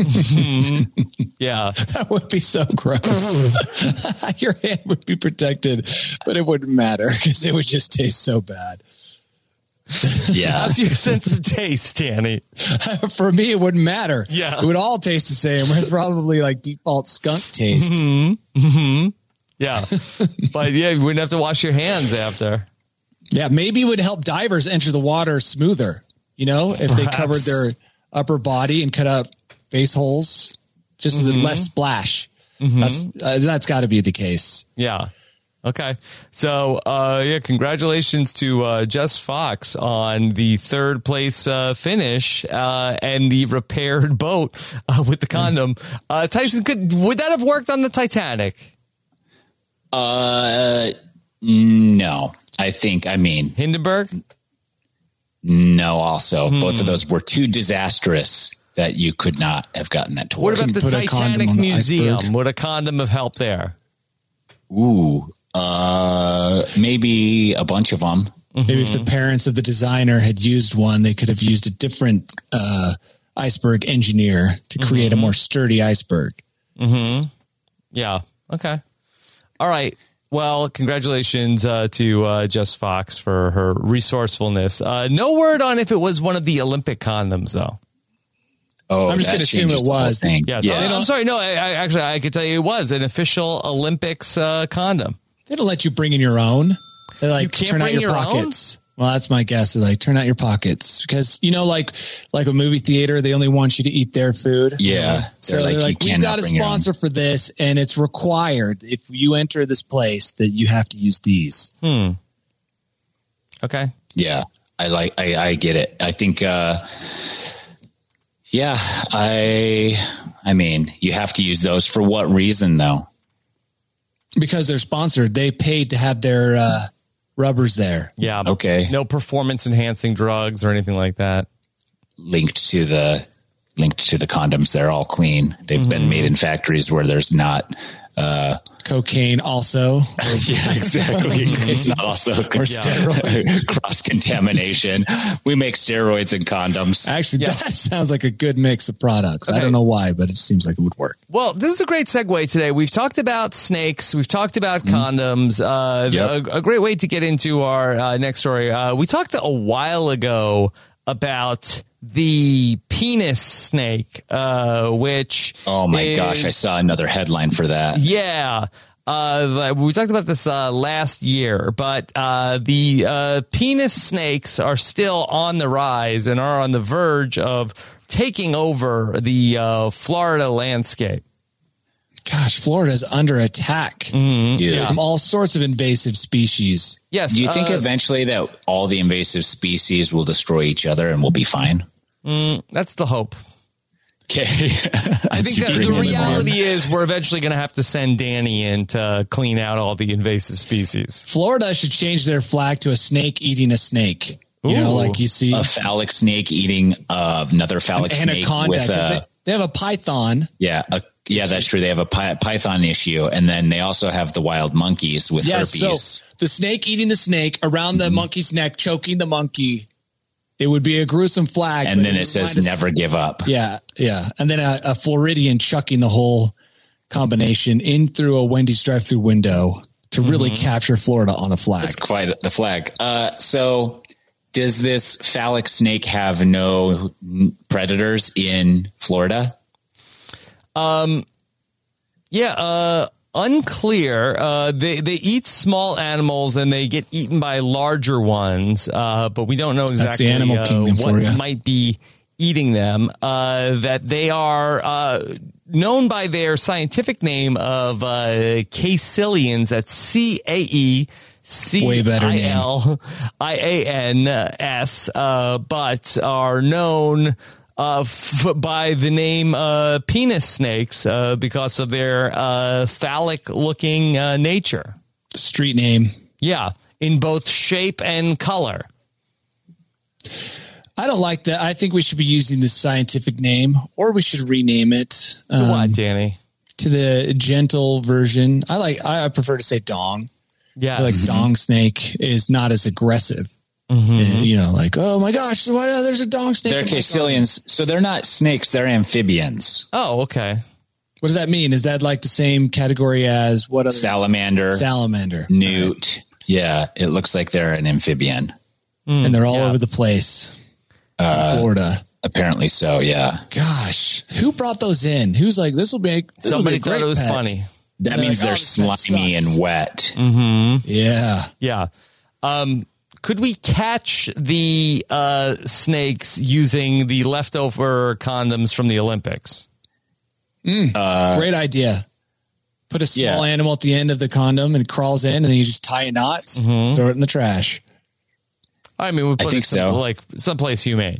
Yeah. That would be so gross. Your hand would be protected, but it wouldn't matter because it would just taste so bad. Yeah. How's your sense of taste, Danny? For me, it wouldn't matter. Yeah. It would all taste the same. It's probably like default skunk taste. Yeah. But yeah, you wouldn't have to wash your hands after. Yeah, maybe it would help divers enter the water smoother, you know, if they Perhaps. covered their upper body and cut out face holes, just Mm-hmm. with less splash. That's uh, that's got to be the case. Yeah. Okay. So, uh, yeah, congratulations to uh, Jess Fox on the third place uh, finish uh, and the repaired boat uh, with the condom. Uh, Tyson, could would that have worked on the Titanic? Uh, no, I think, I mean, Hindenburg? no, also. Hmm. Both of those were too disastrous that you could not have gotten that to What work. about the put a condom Titanic on the Museum? iceberg? Would a condom have helped there? Ooh, uh, maybe a bunch of them. Maybe if the Mm-hmm. parents of the designer had used one, they could have used a different uh, iceberg engineer to create Mm-hmm. a more sturdy iceberg. Yeah. Okay. All right. Well, congratulations uh, to uh, Jess Fox for her resourcefulness. Uh, no word on if it was one of the Olympic condoms, though. Oh, I'm just that gonna assume changes it the whole was. thing. Yeah. yeah. I'm sorry. No, I, I actually, I could tell you it was an official Olympics uh, condom. They don't let you bring in your own. They like You can't turn out bring your, your own? pockets. Well, that's my guess. They like turn out your pockets because you know, like like a movie theater, they only want you to eat their food. Yeah. So They're they're like, like, you we've cannot got a bring your own. sponsor for this, and it's required if you enter this place that you have to use these. Okay. Yeah, I like. I, I get it. I think. Uh, yeah, I. I mean, you have to use those for what reason, though? Because they're sponsored. They paid to have their uh, rubbers there. Yeah. Okay. No performance enhancing drugs or anything like that. Linked to the linked to the condoms, they're all clean. They've Mm-hmm. been made in factories where there's not. Uh, Cocaine also. yeah, exactly. It's not also cross contamination. We make steroids and condoms. Actually, Yeah. that sounds like a good mix of products. I Okay. don't know why, but it seems like it would work. Well, this is a great segue today. We've talked about snakes. We've talked about condoms. Uh, Yep. a, a great way to get into our uh, next story. Uh, we talked a while ago about the penis snake, uh, which Oh my is, gosh, I saw another headline for that. Yeah. Uh, we talked about this uh, last year, but uh, the uh, penis snakes are still on the rise and are on the verge of taking over the uh, Florida landscape. Gosh, Florida is under attack Mm-hmm. Yeah. from all sorts of invasive species. Yes. Do you think uh, eventually that all the invasive species will destroy each other and we'll be fine? mm, that's the hope. Okay. I think that the reality is we're eventually going to have to send Danny in to clean out all the invasive species. Florida should change their flag to a snake eating a snake. You know, Ooh. like you see A phallic snake eating uh, another phallic an snake anaconda. with 'cause a they, they have a python. yeah, a, yeah, that's true. They have a py- python issue, and then they also have the wild monkeys with Yeah, herpes. so the snake eating the snake around the monkey's neck, choking the monkey. It would be a gruesome flag. and but then would it says remind us- "never give up." Yeah, yeah. And then a, a Floridian chucking the whole combination in through a Wendy's drive-through window to really capture Florida on a flag. That's quite the flag. Uh, so, does this phallic snake have no predators in Florida? Yeah, uh, unclear. Uh, they they eat small animals and they get eaten by larger ones, uh, but we don't know exactly the animal uh, kingdom for what ya. might be eating them. Uh, that they are uh, known by their scientific name of uh, caecilians. That's C A E C Way better I name. L I A N S, uh, but are known uh, f- by the name uh, penis snakes uh, because of their uh, phallic-looking uh, nature. Street name. Yeah, in both shape and color. I don't like that. I think we should be using the scientific name, or we should rename it um, what, Danny? to the gentle version. I like. I prefer to say dong. Yeah, I like dong snake is not as aggressive. Mm-hmm. Uh, you know, like, oh my gosh, why, uh, there's a dong snake. They're in my garden. caecilians, so they're not snakes; they're amphibians. Oh, okay. What does that mean? Is that like the same category as what other Salamander, salamander? newt. Yeah, it looks like they're an amphibian. And they're all yeah. over the place. Uh, in Florida. Apparently, so yeah. Gosh, who brought those in? Who's like, this will make this will Somebody be a thought great it was pet. funny. That They're means like, they're oh, this pet slimy sucks. and wet. Yeah. Yeah. Um, could we catch the uh, snakes using the leftover condoms from the Olympics? Great idea. Put a small yeah. animal at the end of the condom and it crawls in, and then you just tie a knot, throw it in the trash. I mean, we put think it some, so. like someplace humane.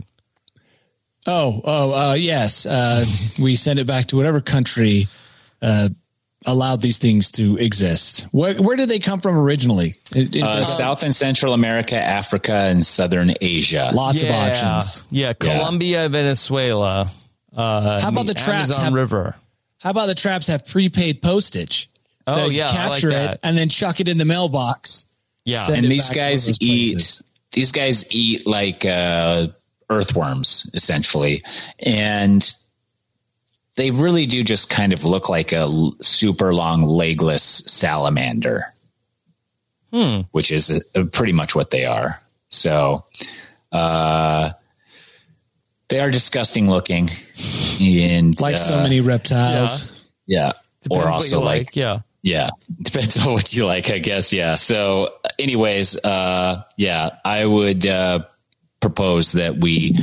Oh, oh, uh, yes. Uh, we send it back to whatever country uh, allowed these things to exist. Where, where did they come from originally? It, it, Uh, South and Central America, Africa, and Southern Asia. lots yeah. of options. Yeah, Colombia, Venezuela. Uh, How about the traps Amazon have- River? How about the traps have prepaid postage? Oh, So you yeah, I like capture that. it and then chuck it in the mailbox. Yeah, Send And it these back to one of guys those eat. places. These guys eat like uh, earthworms, essentially, and they really do just kind of look like a l- super long legless salamander, Hmm. which is uh pretty much what they are. So, uh, they are disgusting looking, and Like uh, so many reptiles. yeah, Depends or what also you like yeah. yeah, depends on what you like, I guess. Yeah. So, anyways, uh, yeah, I would uh, propose that we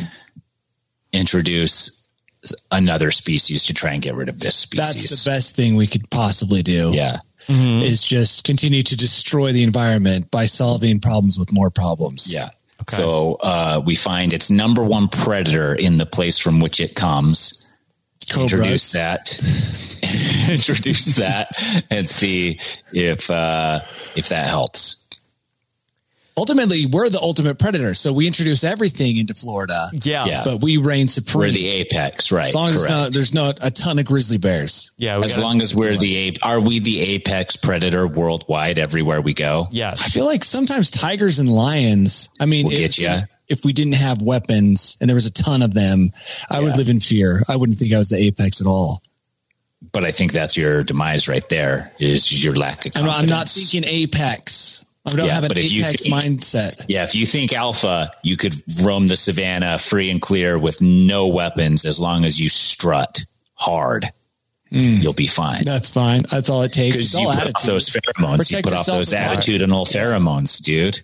introduce another species to try and get rid of this species. That's the best thing we could possibly do. Yeah. Is just continue to destroy the environment by solving problems with more problems. Yeah. So uh, we find its number one predator in the place from which it comes. Cobras. Introduce that. Introduce that and see if uh, if that helps. Ultimately, we're the ultimate predator. So we introduce everything into Florida. Yeah. Yeah. But we reign supreme. We're the apex, right? as long as it's correct. not, there's not a ton of grizzly bears. Yeah. We As gotta- long as we're the ape, are we the apex predator worldwide everywhere we go? I Yes. feel like sometimes tigers and lions, I mean, Will if, get ya. if we didn't have weapons and there was a ton of them, I would Yeah. live in fear. I wouldn't think I was the apex at all. But I think that's your demise right there is your lack of I'm confidence. not, I'm not thinking apex. I don't Yeah, have an but if you apex think- mindset. Yeah, if you think alpha, you could roam the savannah free and clear with no weapons as long as you strut hard. Mm. You'll be fine. That's fine. That's all it takes. Because It's you all put attitude. off those pheromones. Protect you put off yourself those with art. attitudinal pheromones, dude.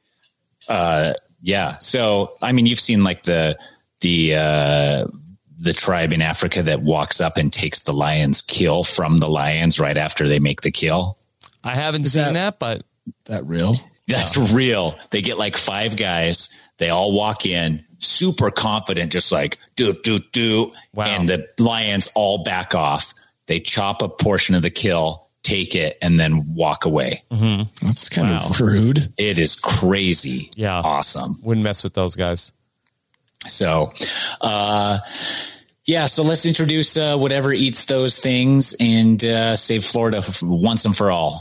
Uh, yeah. So, I mean, you've seen like the the uh, the tribe in Africa that walks up and takes the lion's kill from the lions right after they make the kill. I haven't Is seen that- that, but That real? That's real. They get like five guys. They all walk in super confident, just like do, do, do. Wow. And the lions all back off. They chop a portion of the kill, take it, and then walk away. Mm-hmm. That's kind Wow. of rude. It is crazy. Yeah. Awesome. wouldn't mess with those guys. So, uh, yeah, so let's introduce uh, whatever eats those things and uh, save Florida f- once and for all.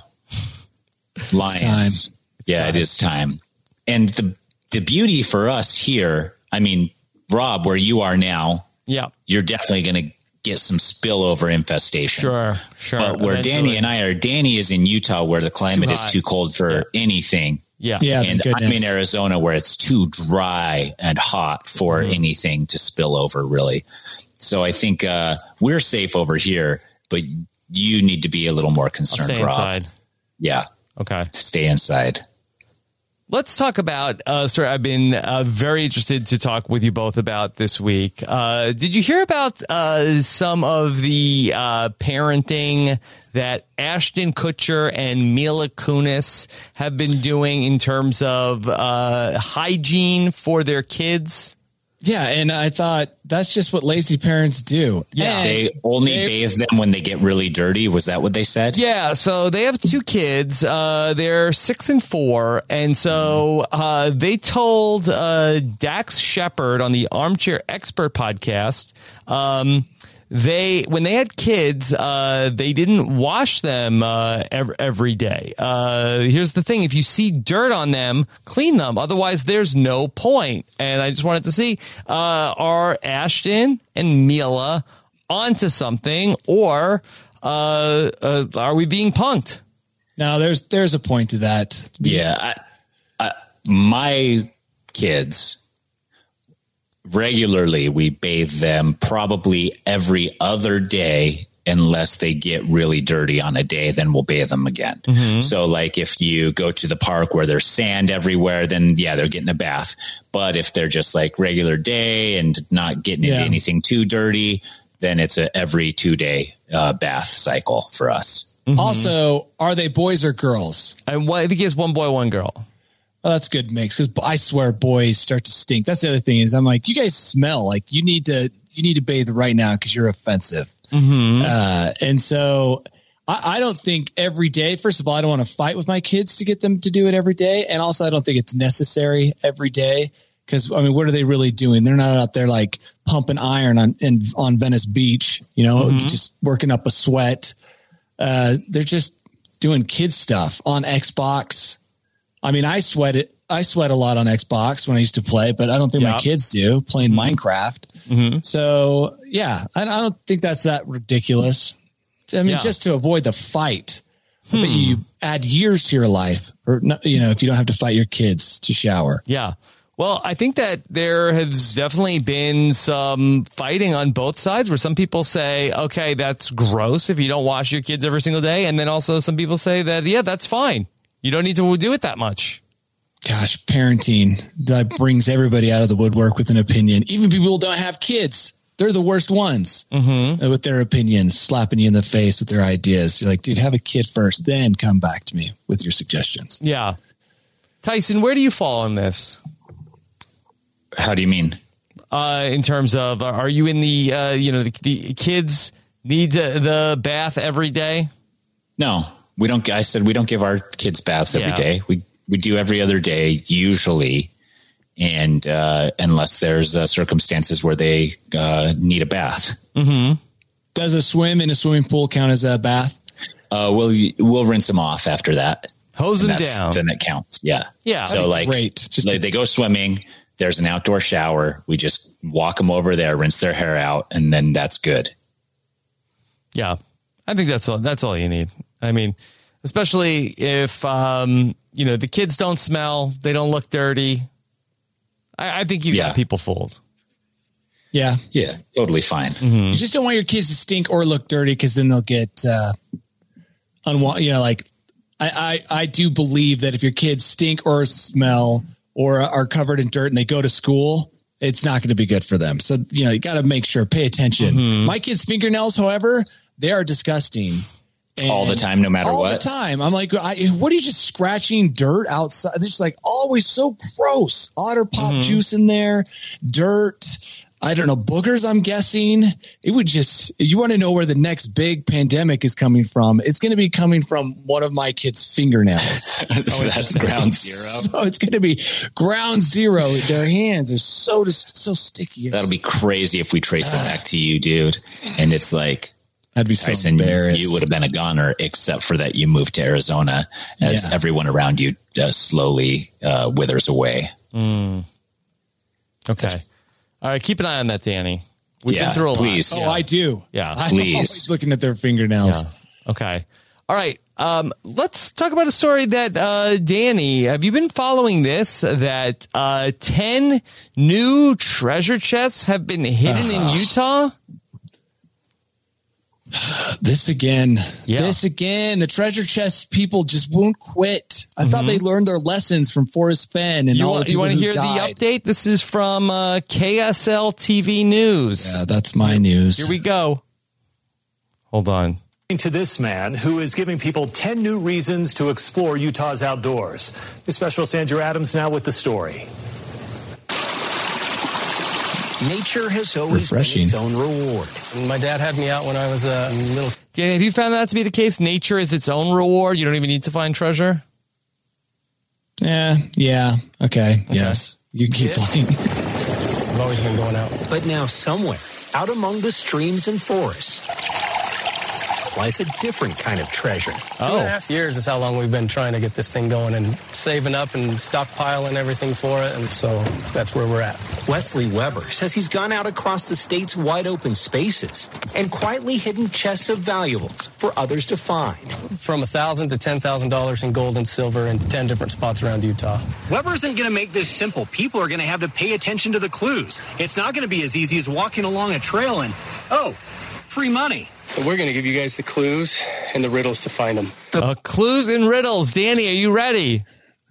Lions. time. Yeah, time. it is time. And the the beauty for us here, I mean, Rob, where you are now, Yeah, you're definitely going to get some spillover infestation. sure, sure. But where Eventually. Danny and I are, Danny is in Utah where the climate is hot. too cold for anything. Yeah. Yeah. And thank I'm goodness. in Arizona where it's too dry and hot for Mm-hmm. anything to spill over, really. So I think uh, we're safe over here, but you need to be a little more I'll concerned, stay Rob. inside. Yeah, Okay. stay inside. Let's talk about, uh, sir, I've been uh, very interested to talk with you both about this week. Uh, did you hear about uh, some of the uh, parenting that Ashton Kutcher and Mila Kunis have been doing in terms of uh, hygiene for their kids? Yeah. And I thought that's just what lazy parents do. Yeah. And They only they- bathe them when they get really dirty. Was that what they said? Yeah, so they have two kids. Uh, they're six and four, and so uh, they told uh, Dax Shepard on the Armchair Expert podcast. Um, they when they had kids, uh, they didn't wash them uh, every, every day. Uh, here's the thing: if you see dirt on them, clean them. Otherwise, there's no point. And I just wanted to see: uh, are Ashton and Mila onto something, or uh, uh, are we being punked? Now there's, there's a point to that. Yeah. I, I, my kids, regularly, we bathe them probably every other day unless they get really dirty on a day, then we'll bathe them again. So like if you go to the park where there's sand everywhere, then yeah, they're getting a bath. But if they're just like regular day and not getting into Yeah. anything too dirty, then it's a every two day uh, bath cycle for us. Also, are they boys or girls? And what, I think it's one boy, one girl. Oh, that's good mix. Cause I swear boys start to stink. That's the other thing is I'm like, you guys smell like you need to, you need to bathe right now. Cause you're offensive. Uh, and so I, I don't think every day, first of all, I don't want to fight with my kids to get them to do it every day. And also I don't think it's necessary every day. Cause I mean, what are they really doing? They're not out there like pumping iron on, in, on Venice Beach, you know, just working up a sweat. Uh, they're just doing kid stuff on Xbox. I mean, I sweat it. I sweat a lot on Xbox when I used to play, but I don't think Yeah. my kids do playing Minecraft. Mm-hmm. So yeah, I, I don't think that's that ridiculous. I mean, Yeah. just to avoid the fight, I bet you add years to your life, or no- you know, if you don't have to fight your kids to shower. Yeah. Well, I think that there has definitely been some fighting on both sides where some people say, okay, that's gross if you don't wash your kids every single day. And then also some people say that, yeah, that's fine. You don't need to do it that much. Gosh, parenting that brings everybody out of the woodwork with an opinion. Even people who don't have kids, they're the worst ones Mm-hmm. with their opinions, slapping you in the face with their ideas. You're like, dude, have a kid first, then come back to me with your suggestions. Yeah. Tyson, where do you fall on this? How do you mean? Uh, in terms of, are you in the, uh, you know, the, the kids need the, the bath every day? No, we don't. I said we don't give our kids baths every Yeah. day. We we do every other day usually, and uh, unless there's uh, circumstances where they uh, need a bath, Does a swim in a swimming pool count as a bath? uh, we'll we'll rinse them off after that. Hose And them that's- down. Then it counts. Yeah. Yeah. So like, Great. Just like they go swimming. There's an outdoor shower. We just walk them over there, rinse their hair out, and then that's good. Yeah, I think that's all. That's all you need. I mean, especially if, um, you know, the kids don't smell, they don't look dirty. I, I think you Yeah. got people fooled. Yeah. Yeah, totally fine. You just don't want your kids to stink or look dirty because then they'll get uh, unwanted. You know, like I, I, I do believe that if your kids stink or smell or are covered in dirt and they go to school, it's not going to be good for them. So, you know, you got to make sure, pay attention. Mm-hmm. My kids' fingernails, however, they are disgusting. And All the time, no matter all what. the time. I'm like, I, what are you just scratching dirt outside? It's just like always so gross. Otter pop Mm-hmm. juice in there, dirt. I don't know, boogers, I'm guessing. It would just, you want to know where the next big pandemic is coming from. It's going to be coming from one of my kids' fingernails. That's ground zero. So it's going to be ground zero. Their hands are so, just, so sticky. That'll be crazy if we trace it back to you, dude. And it's like, I'd be so Tyson, embarrassed. you would have been a goner, except for that you moved to Arizona as Yeah. everyone around you uh, slowly uh, withers away. Okay. All right. Keep an eye on that, Danny. We've Yeah, been through a please. lot. Oh, I do. Yeah, I'm please. always looking at their fingernails. Yeah. Okay. All right. Um, let's talk about a story that, uh, Danny, have you been following this? That, uh, ten new treasure chests have been hidden in Utah? This again, Yeah. this again, the treasure chest people just won't quit. I thought they learned their lessons from Forrest Fenn and You all want, the you people want to who hear died. the update? This is from, uh, K S L T V News. Yeah, that's my news. Here we go. Hold on. To this man who is giving people ten new reasons to explore Utah's outdoors. News specialist Andrew Adams now with the story. Nature has always Refreshing. been its own reward. My dad had me out when I was a little. Danny, have you found that to be the case? Nature is its own reward. You don't even need to find treasure. Yeah, yeah, okay, yes. You keep Yeah. playing. I've always been going out. But now somewhere, out among the streams and forests, lies a different kind of treasure. Two and a half years is how long we've been trying to get this thing going and saving up and stockpiling everything for it. And so that's where we're at. Wesley Weber says he's gone out across the state's wide open spaces and quietly hidden chests of valuables for others to find. From one thousand dollars to ten thousand dollars in gold and silver in ten different spots around Utah. Weber isn't going to make this simple. People are going to have to pay attention to the clues. It's not going to be as easy as walking along a trail and, oh, free money. But we're going to give you guys the clues and the riddles to find them. Uh, clues and riddles. Danny, are you ready?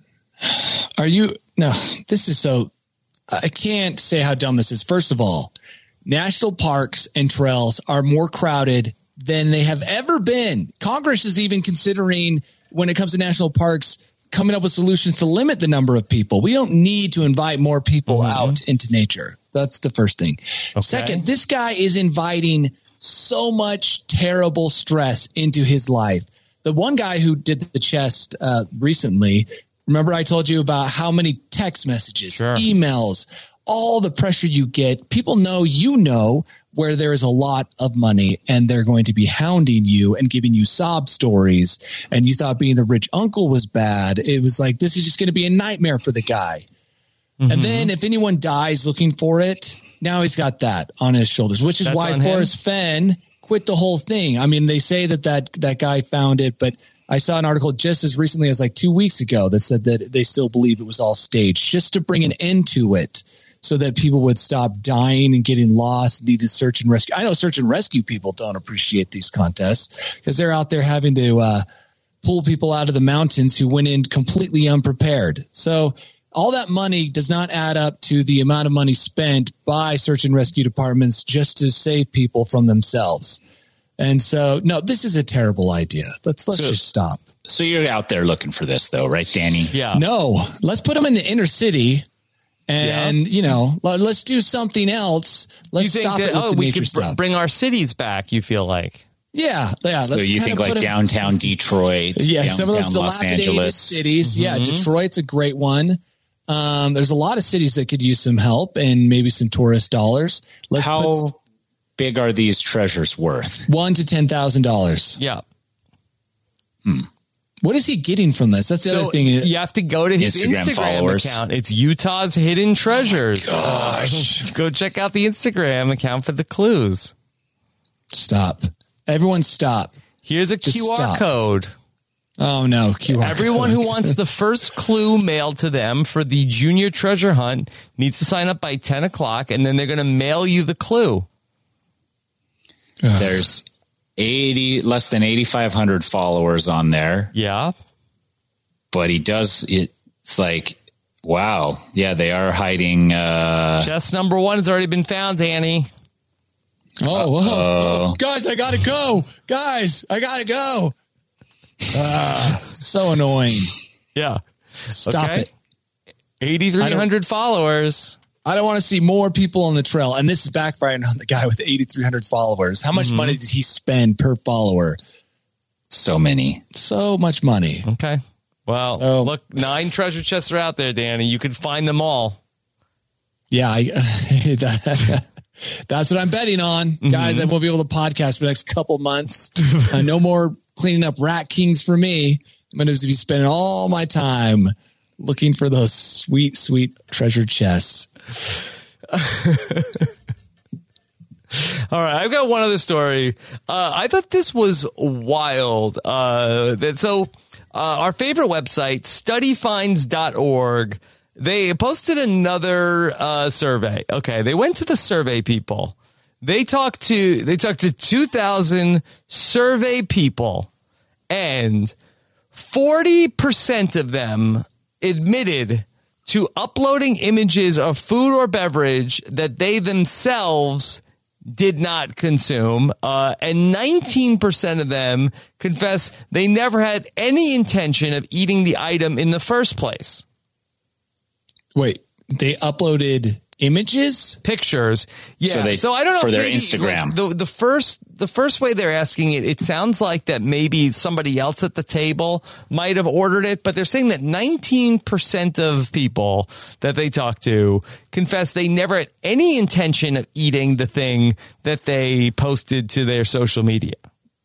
Are you? No, this is so. I can't say how dumb this is. First of all, national parks and trails are more crowded than they have ever been. Congress is even considering, when it comes to national parks, coming up with solutions to limit the number of people. We don't need to invite more people out into nature. That's the first thing. Second, this guy is inviting so much terrible stress into his life. The one guy who did the chest uh, recently, remember I told you about how many text messages, Sure. emails, all the pressure you get. People know you know where there is a lot of money and they're going to be hounding you and giving you sob stories. And you thought being the rich uncle was bad. It was like, this is just going to be a nightmare for the guy. Mm-hmm. And then if anyone dies looking for it, now he's got that on his shoulders, which is That's why on him? Forrest Fenn quit the whole thing. I mean, they say that, that that guy found it, but I saw an article just as recently as like two weeks ago that said that they still believe it was all staged just to bring an end to it so that people would stop dying and getting lost, needed search and rescue. I know search and rescue people don't appreciate these contests because they're out there having to uh, pull people out of the mountains who went in completely unprepared. So all that money does not add up to the amount of money spent by search and rescue departments just to save people from themselves. And so, no, this is a terrible idea. Let's let's So- just stop. So you're out there looking for this, though, right, Danny? Yeah. No, let's put them in the inner city, and you know, let, let's do something else. You Let's think stop that, it with oh, the we nature could br- stuff. bring our cities back, you feel like? yeah, yeah. So Let's you kinda think put like 'em- downtown Detroit, Yeah, some of those downtown Los dilapidated Angeles. cities. Yeah, Mm-hmm. Detroit's a great one. Um, there's a lot of cities that could use some help and maybe some tourist dollars. Let's put How big are these treasures worth? one to ten thousand dollars. Yeah. What is he getting from this? That's the So other thing. you have to go to his Instagram Instagram, followers. account. It's Utah's Hidden Treasures. Gosh, Go check out the Instagram account for the clues. stop! Everyone, stop! Here's a Just Q R stop. code. Oh, no. Q R Everyone who codes. wants the first clue mailed to them for the junior treasure hunt needs to sign up by ten o'clock, and then they're going to mail you the clue. There's eighty, less than eighty-five hundred followers on there. Yeah. But he does, it, it's like, wow. Yeah, they are hiding. Uh, Chest number one has already been found, Danny. Oh, whoa. Oh, guys, I got to go. Guys, I got to go. Ah, so annoying. Yeah. Stop Okay. it. eighty-three hundred followers. I don't want to see more people on the trail. And this is backfiring on the guy with eighty-three hundred followers. How much Mm-hmm. money did he spend per follower? so many. So much money. Okay. Well, Oh. look, nine treasure chests are out there, Danny. You can find them all. Yeah, I, that, that's what I'm betting on. Mm-hmm. Guys, I won't be able to podcast for the next couple months. Uh, no more cleaning up Rat Kings for me. I'm going to be spending all my time looking for those sweet, sweet treasure chests. All right, I've got one other story. Uh, I thought this was wild. Uh, that so uh, our favorite website, study finds dot org, they posted another uh, survey. Okay, they went to the survey people. They talked to they talked to two thousand survey people, and forty percent of them admitted to uploading images of food or beverage that they themselves did not consume, uh, and nineteen percent of them confess they never had any intention of eating the item in the first place. Wait, they uploaded images? Pictures. Yeah. So So, they- I don't know for if their maybe, Instagram. like, the, the first, the first way they're asking it, it sounds like that maybe somebody else at the table might have ordered it, but they're saying that nineteen percent of people that they talk to confess they never had any intention of eating the thing that they posted to their social media.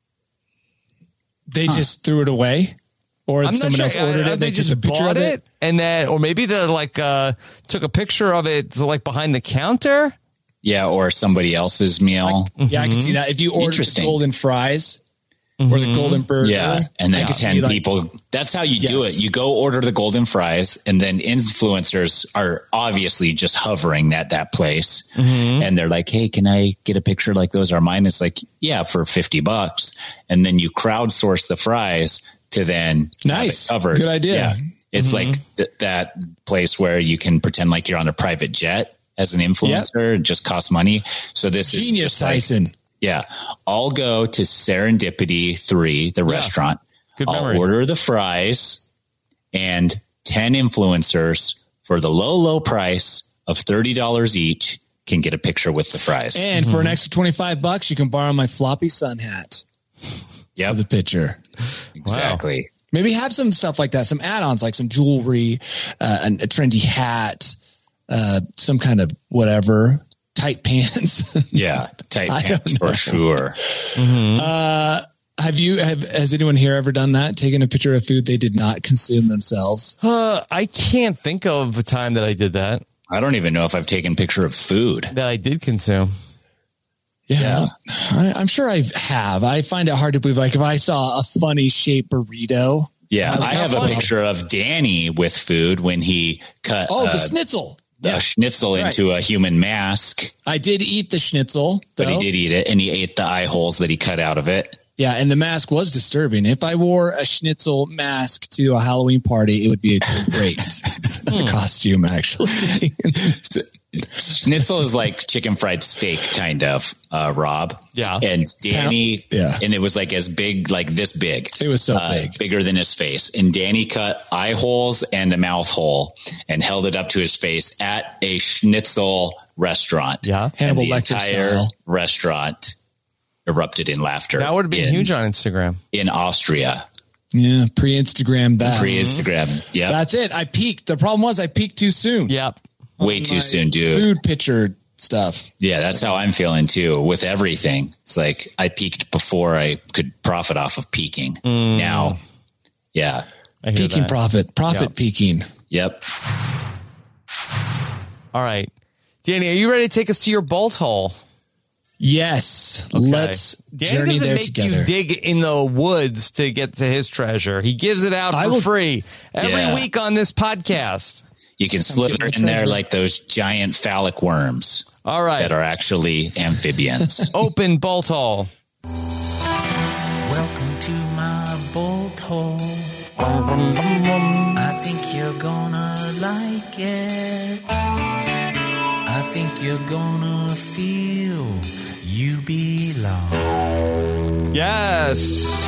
They just threw it away? Or I'm someone not sure. else ordered Uh, it? They, They just took a picture bought of it, it? and then, or maybe they like uh, took a picture of it, so like behind the counter. Yeah, or somebody else's meal. Yeah, I can see that. If you ordered the Interesting. golden fries or the golden burger. Yeah, and then I can see, ten like, people. That's how you do Yes. it. You go order the golden fries, and then influencers are obviously just hovering at that place, and they're like, "Hey, can I get a picture like those are mine?" It's like, "Yeah, for fifty bucks," and then you crowdsource the fries to then have Nice. it covered. Good idea. Yeah. It's like th- that place where you can pretend like you're on a private jet as an influencer. It just costs money. So this is Genius, just like, Tyson. yeah, I'll go to Serendipity three, the restaurant. Good I'll memory. order the fries and ten influencers for the low, low price of thirty dollars each can get a picture with the fries. And for an extra twenty-five bucks, you can borrow my floppy sun hat Yep, of the picture. exactly. Maybe have some stuff like that, some add-ons like some jewelry, uh, an- a trendy hat, uh, some kind of whatever, tight pants. Yeah, tight I pants don't know. for sure. uh, have you, have, has anyone here ever done that? Taken a picture of food they did not consume themselves? Uh, I can't think of a time that I did that, I don't even know if I've taken a picture of food. that I did consume. Yeah, I, I'm sure I have. I find it hard to believe. Like if I saw a funny shaped burrito. Yeah, Look I how have a funny. picture of Danny with food when he cut Oh, the uh, schnitzel. the Yeah. schnitzel That's into a human mask. I did eat the schnitzel, though. But he did eat it, and he ate the eye holes that he cut out of it. Yeah, and the mask was disturbing. If I wore a schnitzel mask to a Halloween party, it would be a great costume, actually. Schnitzel is like chicken fried steak, kind of, uh, Rob. Yeah. And Danny, Yeah. and it was like as big, like this big. It was so uh, big. Bigger than his face. And Danny cut eye holes and a mouth hole and held it up to his face at a schnitzel restaurant. Yeah. And Hannibal the Lecter entire style. restaurant erupted in laughter. That would have been in, huge on Instagram. in Austria. Yeah, pre-Instagram that. Pre-Instagram. Yeah. That's it. I peaked. The problem was I peaked too soon. Yep. Way too soon, dude. Food picture stuff. Yeah, that's how I'm feeling too with everything. It's like I peaked before I could profit off of peaking. Now, yeah. I hear Peaking that. profit. Profit Yep. peaking. Yep. All right. Danny, are you ready to take us to your bolt hole? Yes. Okay. Let's Danny journey doesn't there make together. you dig in the woods to get to his treasure. He gives it out I for will- free every Yeah. week on this podcast. You can slither getting the in there treasure. like those giant phallic worms All right. that are actually amphibians. Open bolt hole. Welcome to my bolt hole. I think you're gonna like it. I think you're gonna feel you belong. Yes.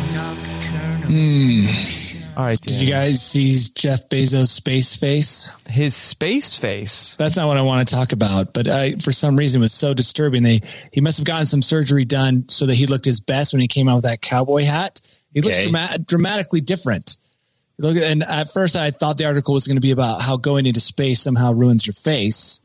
Hmm. All right. Did you guys see Jeff Bezos' space face? His space face. That's not what I want to talk about, but I, for some reason, it was so disturbing. They he must have gotten some surgery done so that he looked his best when he came out with that cowboy hat. He looks Okay. drama- dramatically different. Look, and at first, I thought the article was going to be about how going into space somehow ruins your face,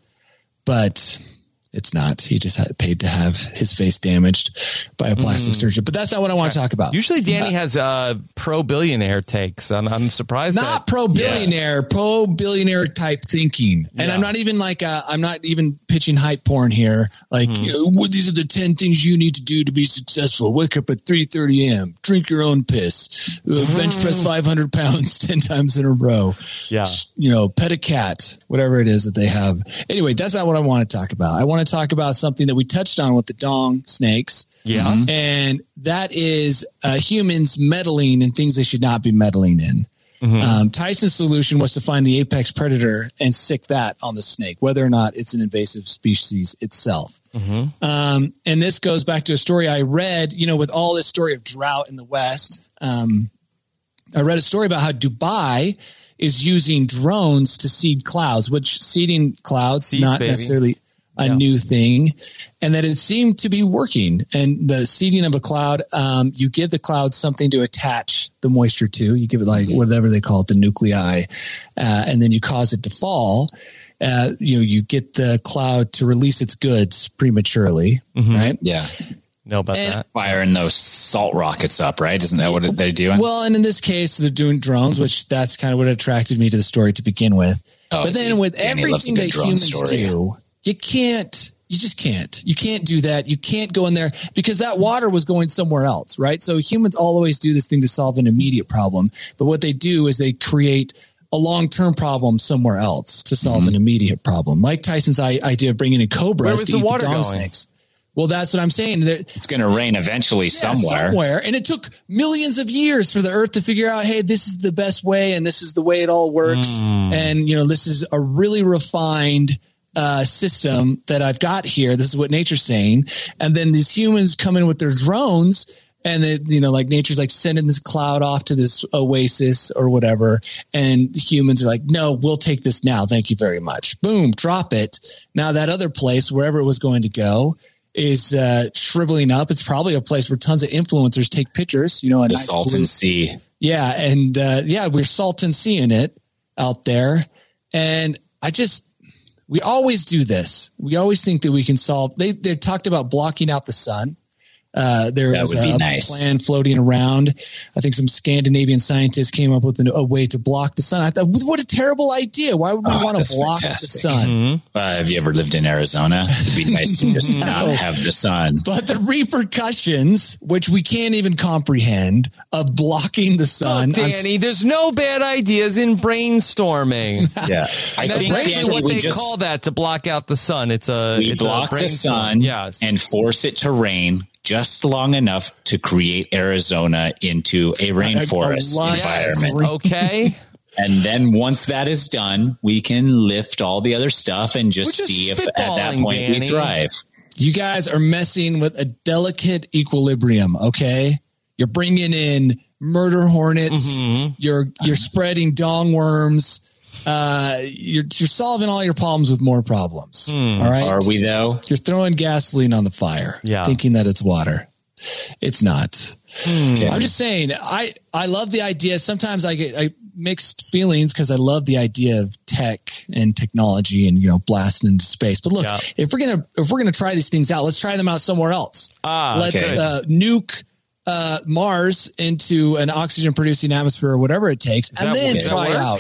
but it's not. He just had paid to have his face damaged by a plastic Mm. surgeon. But that's not what I want to talk about. Usually Danny has uh, pro billionaire takes. I'm, I'm surprised. Not that, pro billionaire, pro billionaire type thinking. And Yeah. I'm not even like, uh, I'm not even pitching hype porn here. Like, Mm-hmm. you know, well, these are the ten things you need to do to be successful. Wake up at three thirty a.m., drink your own piss, uh, bench press five hundred pounds ten times in a row. Yeah. You know, pet a cat, whatever it is that they have. Anyway, that's not what I want to talk about. I want to talk about something that we touched on with the dong snakes. Yeah. And that is uh, humans meddling in things they should not be meddling in. Um, Tyson's solution was to find the apex predator and sick that on the snake, whether or not it's an invasive species itself. Um, and this goes back to a story I read, you know, with all this story of drought in the West. Um, I read a story about how Dubai is using drones to seed clouds, which seeding clouds, Seeds, not baby. necessarily a Yeah. new thing, and that it seemed to be working. And the seeding of a cloud, um, you give the cloud something to attach the moisture to. You give it like whatever they call it, the nuclei, uh, and then you cause it to fall. Uh, you know, you get the cloud to release its goods prematurely, right? Yeah. Know about And- that. Firing those salt rockets up, right? Isn't that what they're doing? Well, and in this case, they're doing drones, which that's kind of what attracted me to the story to begin with. Oh, but then dude, with Danny loves a everything good that drone humans story. do, you can't, you just can't, you can't do that. You can't go in there because that water was going somewhere else, right? So humans always do this thing to solve an immediate problem. But what they do is they create a long-term problem somewhere else to solve Mm-hmm. an immediate problem. Mike Tyson's I- idea of bringing in cobras Where was to the eat water the dong going? snakes. Well, that's what I'm saying. There, It's going to rain eventually yeah, somewhere. somewhere. And it took millions of years for the earth to figure out, hey, this is the best way and this is the way it all works. And, you know, this is a really refined uh, system that I've got here. This is what nature's saying. And then these humans come in with their drones and they, you know, like nature's like sending this cloud off to this oasis or whatever. And humans are like, no, we'll take this now. Thank you very much. Boom, drop it. Now that other place, wherever it was going to go, is uh, shriveling up. It's probably a place where tons of influencers take pictures, you know, a The nice Salton blue- Sea. yeah. And uh, yeah, we're salting seeing it out there. And I just, we always do this. We always think that we can solve, they, they talked about blocking out the sun. Uh, there That was would be a nice. plan floating around. I think some Scandinavian scientists came up with a, a way to block the sun. I thought, what a terrible idea. Why would we Oh, want to that's block fantastic. the sun? Uh, have you ever lived in Arizona? It'd be nice to just not No. have the sun. But the repercussions, which we can't even comprehend, of blocking the Oh, sun. I'm s- Danny, there's no bad ideas in brainstorming. Yeah. I That's think actually Danny, what we they just call that, to block out the sun. It's a we it's a block the brainstorm. sun Yes. and force it to rain just long enough to create Arizona into a rainforest lush environment. Okay. And then once that is done, we can lift all the other stuff and just, We're just see if at that spitballing, point Danny. we thrive. You guys are messing with a delicate equilibrium. Okay. You're bringing in murder hornets. Mm-hmm. You're, you're spreading dong worms. Uh, you're, you're solving all your problems with more problems. Hmm. All right. Are we though? You're throwing gasoline on the fire, Yeah. thinking that it's water. It's not. Okay. I'm just saying, I, I love the idea. Sometimes I get I mixed feelings because I love the idea of tech and technology and, you know, blasting into space. But look, Yeah. if we're going to, if we're going to try these things out, let's try them out somewhere else. Ah, let's okay. uh, nuke uh, Mars into an oxygen producing atmosphere or whatever it takes, and that- then does that try work? out.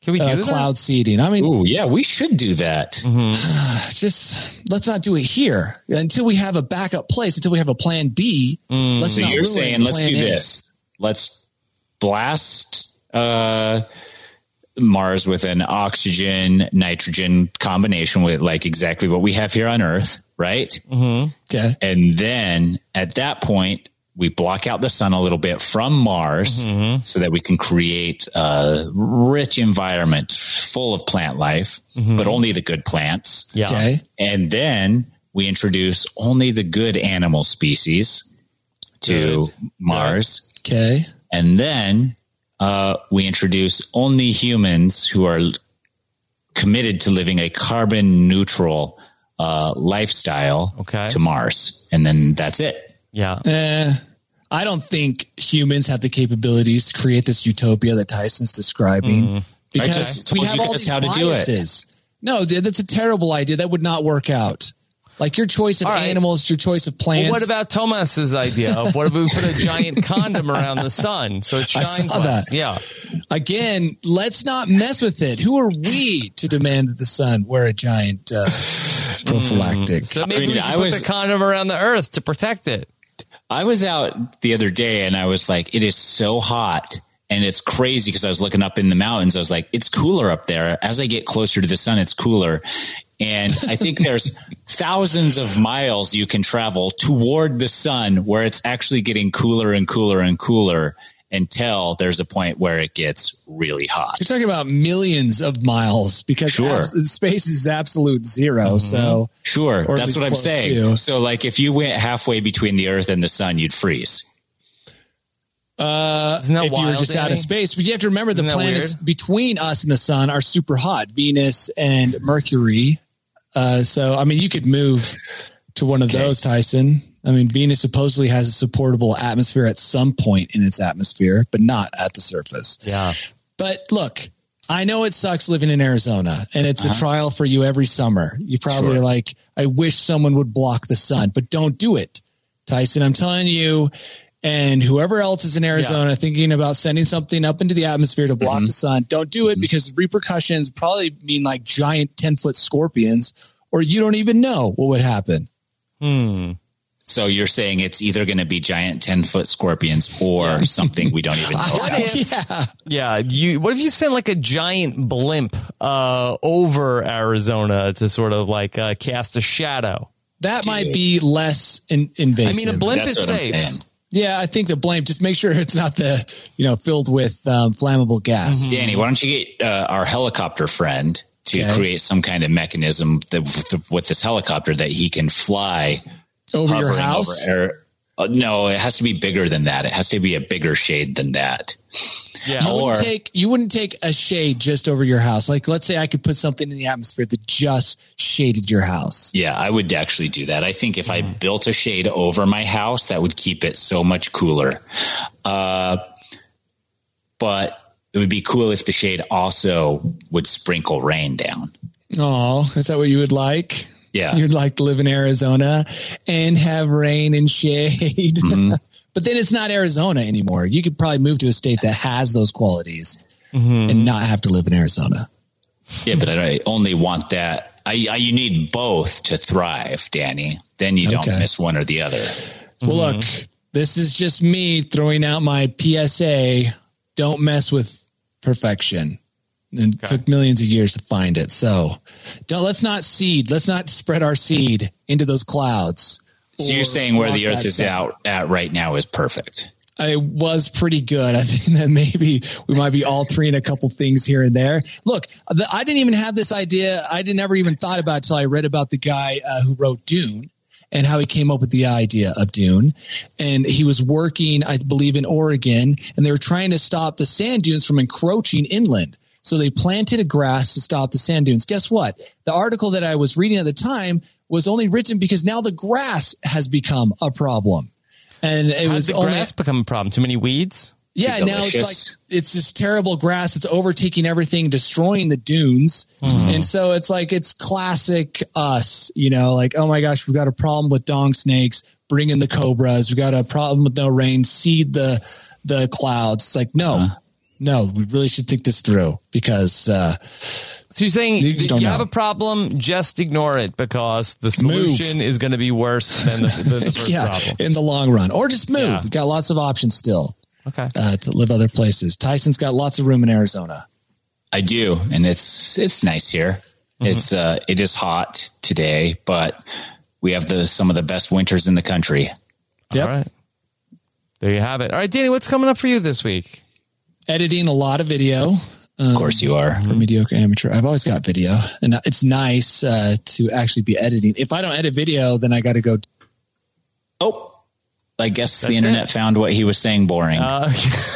Can we do uh, that? cloud seeding. I mean, Ooh, yeah, we should do that. Mm-hmm. just let's not do it here until we have a backup place, until we have a plan B. Mm. Let's So not you're ruin saying, let's plan do A. this. Let's blast uh, Mars with an oxygen nitrogen combination with like exactly what we have here on Earth, right? Mm-hmm. Okay. And then at that point, we block out the sun a little bit from Mars Mm-hmm. so that we can create a rich environment full of plant life, Mm-hmm. but only the good plants. Yeah. Okay. And then we introduce only the good animal species to Good. Mars. Okay. And then uh, we introduce only humans who are committed to living a carbon neutral uh, lifestyle Okay. to Mars. And then that's it. Yeah. Eh, I don't think humans have the capabilities to create this utopia that Tyson's describing Mm. I because just we told have you all guys these how to do it. biases. No, th- that's a terrible idea. That would not work out. Like your choice of All right. animals, your choice of plants. Well, what about Thomas's idea of what if we put a giant condom around the sun so it I shines saw less? that. Yeah. Again, let's not mess with it. Who are we to demand that the sun wear a giant uh, prophylactic? So maybe I mean, we should I put was- the condom around the Earth to protect it. I was out the other day and I was like, it is so hot. And it's crazy because I was looking up in the mountains. I was like, it's cooler up there. As I get closer to the sun, it's cooler. And I think there's thousands of miles you can travel toward the sun where it's actually getting cooler and cooler and cooler until there's a point where it gets really hot. You're talking about millions of miles because Sure. abs- space is absolute 0 So Sure. Or at That's least what I'm close saying. to. So like if you went halfway between the earth and the sun, you'd freeze. uh, Isn't that if you were wild, just out Danny? of space, but you have to remember the Isn't that planets weird? between us and the sun are super hot, Venus and Mercury. Uh, so, I mean, you could move to one of Okay. those, Tyson. I mean, Venus supposedly has a supportable atmosphere at some point in its atmosphere, but not at the surface. Yeah. But look, I know it sucks living in Arizona and it's a trial for you every summer. You probably Sure. are like, I wish someone would block the sun, but don't do it, Tyson. I'm telling you, and whoever else is in Arizona thinking about sending something up into the atmosphere to block the sun, don't do it because repercussions probably mean like giant ten foot scorpions, or you don't even know what would happen. Hmm. So you're saying it's either going to be giant ten foot scorpions or something we don't even know. What about. if- Yeah. Yeah. You. What if you send like a giant blimp uh, over Arizona to sort of like uh, cast a shadow? That might be less in, invasive. I mean, a blimp That's is what I'm safe. saying. Yeah, I think the blimp, just make sure it's not the, you know, filled with um, flammable gas. Danny, why don't you get uh, our helicopter friend to Okay. create some kind of mechanism that with, with this helicopter that he can fly Over your hovering house? over air. Uh, no, it has to be bigger than that. It has to be a bigger shade than that. Yeah. You Or wouldn't take you wouldn't take a shade just over your house. Like, let's say I could put something in the atmosphere that just shaded your house. Yeah, I would actually do that. I think if I built a shade over my house, that would keep it so much cooler. Uh, but it would be cool if the shade also would sprinkle rain down. Oh, is that what you would like? Yeah. You'd like to live in Arizona and have rain and shade. Mm-hmm. But then it's not Arizona anymore. You could probably move to a state that has those qualities and not have to live in Arizona. Yeah, but I only want that. I, I you need both to thrive, Danny. Then you don't Okay. miss one or the other. Well, look, this is just me throwing out my P S A. Don't mess with perfection. And it took millions of years to find it. So don't, let's not seed. Let's not spread our seed into those clouds. So you're or saying where block the Earth that is sun. out at right now is perfect. I was pretty good. I think that maybe we might be altering a couple things here and there. Look, the, I didn't even have this idea. I didn't ever even thought about it until I read about the guy uh, who wrote Dune and how he came up with the idea of Dune. And he was working, I believe, in Oregon, and they were trying to stop the sand dunes from encroaching inland. So they planted a grass to stop the sand dunes. Guess what? The article that I was reading at the time was only written because now the grass has become a problem. And it How was did the only, grass become a problem? Too many weeds? yeah, Too now it's delicious. like it's this terrible grass. It's overtaking everything, destroying the dunes. And so it's like it's classic us, you know, like, oh my gosh, we've got a problem with dong snakes, bring in the cobras. We've got a problem with no rain, seed the the clouds. It's like, no, no, we really should think this through because uh, So you're saying You you, just don't have know. a problem, just ignore it because the solution is going to be worse than the, the, the first yeah, problem. in the long run, or just move. Yeah. We got lots of options still Okay. uh, to live other places. Tyson's got lots of room in Arizona. I do, and it's it's nice here. Mm-hmm. It's uh, it is hot today, but we have the some of the best winters in the country. Yep. All right. There you have it. All right, Danny, what's coming up for you this week? Editing a lot of video. Um, Of course, you are. for mediocre amateur. I've always got video, and it's nice uh, to actually be editing. If I don't edit video, then I got to go. Oh, I guess That's the internet it. found what he was saying boring. Uh,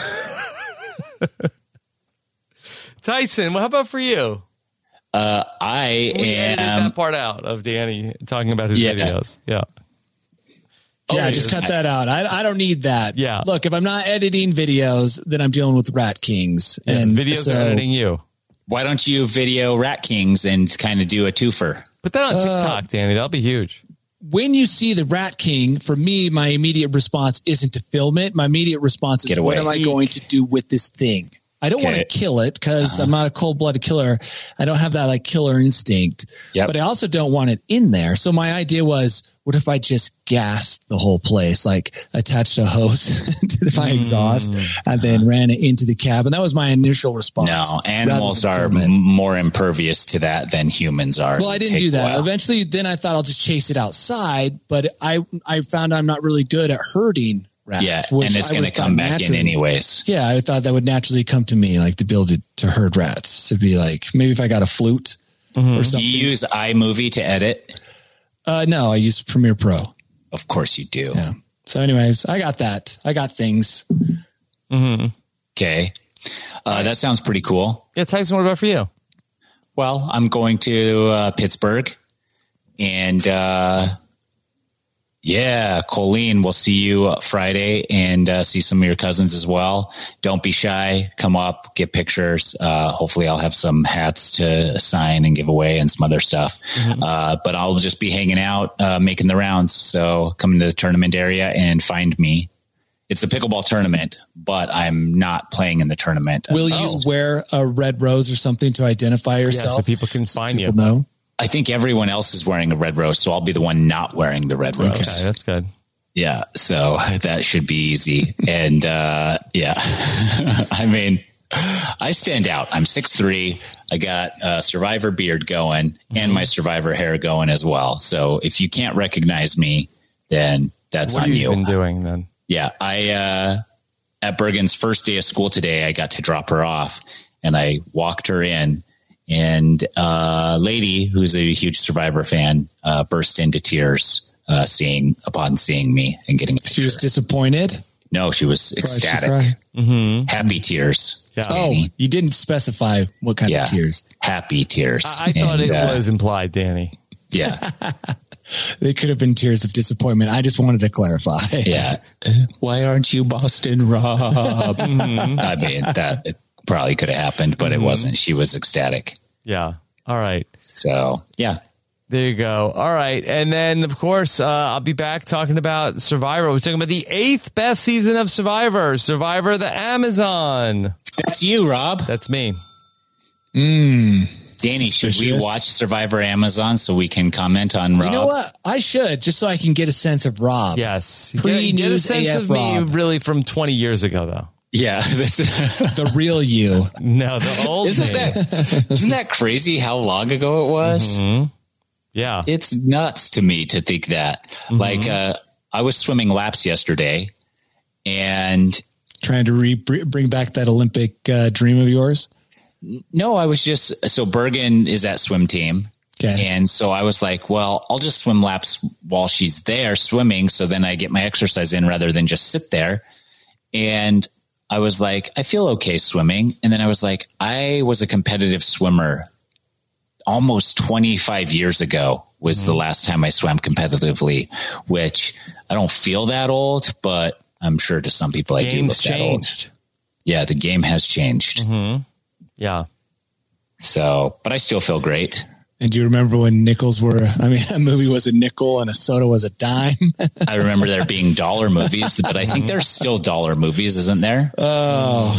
Tyson, how about for you? uh, I We edited am. that part out of Danny talking about his Yeah. videos. Yeah. Yeah, Oh, just yeah. cut that out. I, I don't need that. Yeah. Look, if I'm not editing videos, then I'm dealing with Rat Kings. And videos so, are editing you. Why don't you video Rat Kings and kind of do a twofer? Put that on Uh, TikTok, Danny. That'll be huge. when you see the Rat King, for me, my immediate response isn't to film it. My immediate response is, Get away. what am I going to do with this thing? I don't want to Okay. kill it because Uh-huh. I'm not a cold-blooded killer. I don't have that like killer instinct, Yep. but I also don't want it in there. So my idea was, what if I just gassed the whole place, like attached a hose to my exhaust and then ran it into the cabin? That was my initial response. No, animals rather are than film m- it. more impervious to that than humans are. Well, I didn't Take do a that. while. Eventually, then I thought I'll just chase it outside, but I I found I'm not really good at herding rats. Yeah, which and it's I going to would thought come back in naturally- anyways. Yeah, I thought that would naturally come to me, like the ability to herd rats, to be like, maybe if I got a flute or Do something. you use iMovie to edit? Uh, no, I use Premiere Pro. Of course you do. Yeah. So anyways, I got that. I got things. Okay. Uh, that sounds pretty cool. Yeah, Tyson, what about for you? Well, I'm going to uh, Pittsburgh, and uh, yeah, Colleen, we'll see you Friday and uh, see some of your cousins as well. Don't be shy. Come up, get pictures. Uh, hopefully, I'll have some hats to sign and give away and some other stuff. Uh, but I'll just be hanging out, uh, making the rounds. So come into the tournament area and find me. It's a pickleball tournament, but I'm not playing in the tournament. Will Oh. you wear a red rose or something to identify Yeah, yourself? so people can find you. People know. I think everyone else is wearing a red rose, so I'll be the one not wearing the red rose. Okay, that's good. Yeah, so that should be easy. And uh, yeah, I mean, I stand out. I'm six three. I got a Survivor beard going and my Survivor hair going as well. So if you can't recognize me, then that's What on have you you. been doing then? Yeah, I uh, at Bergen's first day of school today, I got to drop her off, and I walked her in, and a uh, lady who's a huge Survivor fan uh, burst into tears uh, seeing upon seeing me and getting. A She was picture. disappointed. No, she was Why did she ecstatic, cry? happy tears. Yeah. Oh, Danny. you didn't specify what kind yeah, of tears. happy tears. I, I thought And, it uh, was implied, Danny. Yeah, They could have been tears of disappointment. I just wanted to clarify. yeah. Why aren't you Boston Rob? I mean, that it probably could have happened, but it wasn't. She was ecstatic. Yeah. All right. So yeah. There you go. All right. And then, of course, uh, I'll be back talking about Survivor. We're talking about the eighth best season of Survivor, Survivor the Amazon. That's you, Rob. That's me. Danny, should we Suspicious. watch Survivor Amazon so we can comment on Rob? You know what? I should, just so I can get a sense of Rob. Yes. Get, Pre-news get a sense A F of me Rob. really from twenty years ago, though. Yeah. This, The real you. No, the old isn't me. that isn't that crazy how long ago it was? Yeah. It's nuts to me to think that. Like uh, I was swimming laps yesterday, and Trying to re- br- bring back that Olympic uh, dream of yours. no, I was just so Bergen is at swim team. Okay. And so I was like, well, I'll just swim laps while she's there swimming. So then I get my exercise in rather than just sit there. And I was like, I feel okay swimming. And then I was like, I was a competitive swimmer almost twenty-five years ago was the last time I swam competitively, which I don't feel that old, but I'm sure to some people I do Game's look that old. changed. Yeah, the game has changed. Yeah. So, but I still feel great. And do you remember when nickels were, I mean, a movie was a nickel and a soda was a dime? I remember there being dollar movies, but I think there's still dollar movies, isn't there? Oh,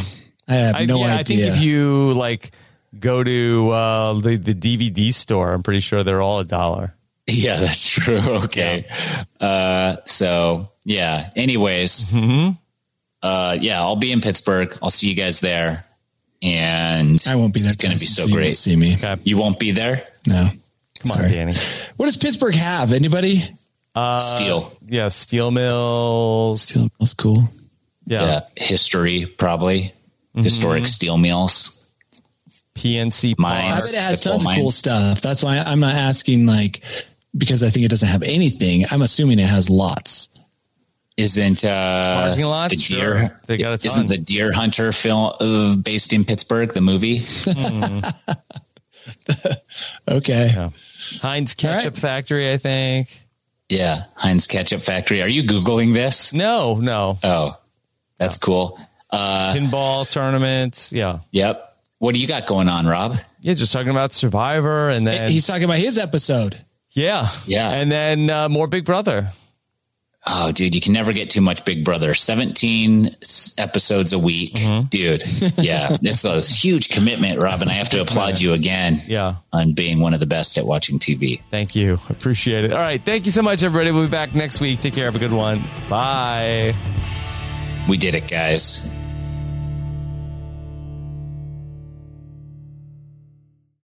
I have I, no yeah, idea. I think if you like go to uh, the the D V D store, I'm pretty sure they're all a dollar. Yeah, that's true. Okay. Yeah. Uh, so yeah. Anyways, mm-hmm. uh, yeah, I'll be in Pittsburgh. I'll see you guys there, and I won't be there. It's going to be so you great. won't see me? Okay. You won't be there. No. Come Sorry. on, Danny. What does Pittsburgh have? Anybody? Uh, Steel. Yeah, steel mills. Steel mills, cool. Yeah. yeah. History, probably. Mm-hmm. Historic steel mills. P N C Mines. I bet it has tons of mines. cool stuff. That's why I'm not asking, like, because I think it doesn't have anything. I'm assuming it has lots. Isn't uh, parking lots? the deer? Sure. They got a ton. Isn't the Deer Hunter film uh, based in Pittsburgh? The movie. Mm. Okay. Yeah. Heinz Ketchup right. Factory, I think. Yeah, Heinz Ketchup Factory. Are you Googling this? No, no. Oh, that's no. cool. Uh, Pinball tournaments. Yeah. Yep. What do you got going on, Rob? Yeah, just talking about Survivor, and then He's talking about his episode. yeah, Yeah. and then uh, more Big Brother. Oh, dude, you can never get too much Big Brother. seventeen episodes a week, mm-hmm. dude. Yeah, it's a huge commitment, Rob, and I have to applaud you again yeah. on being one of the best at watching T V. Thank you. Appreciate it. All right. Thank you so much, everybody. We'll be back next week. Take care. Have a good one. Bye. We did it, guys.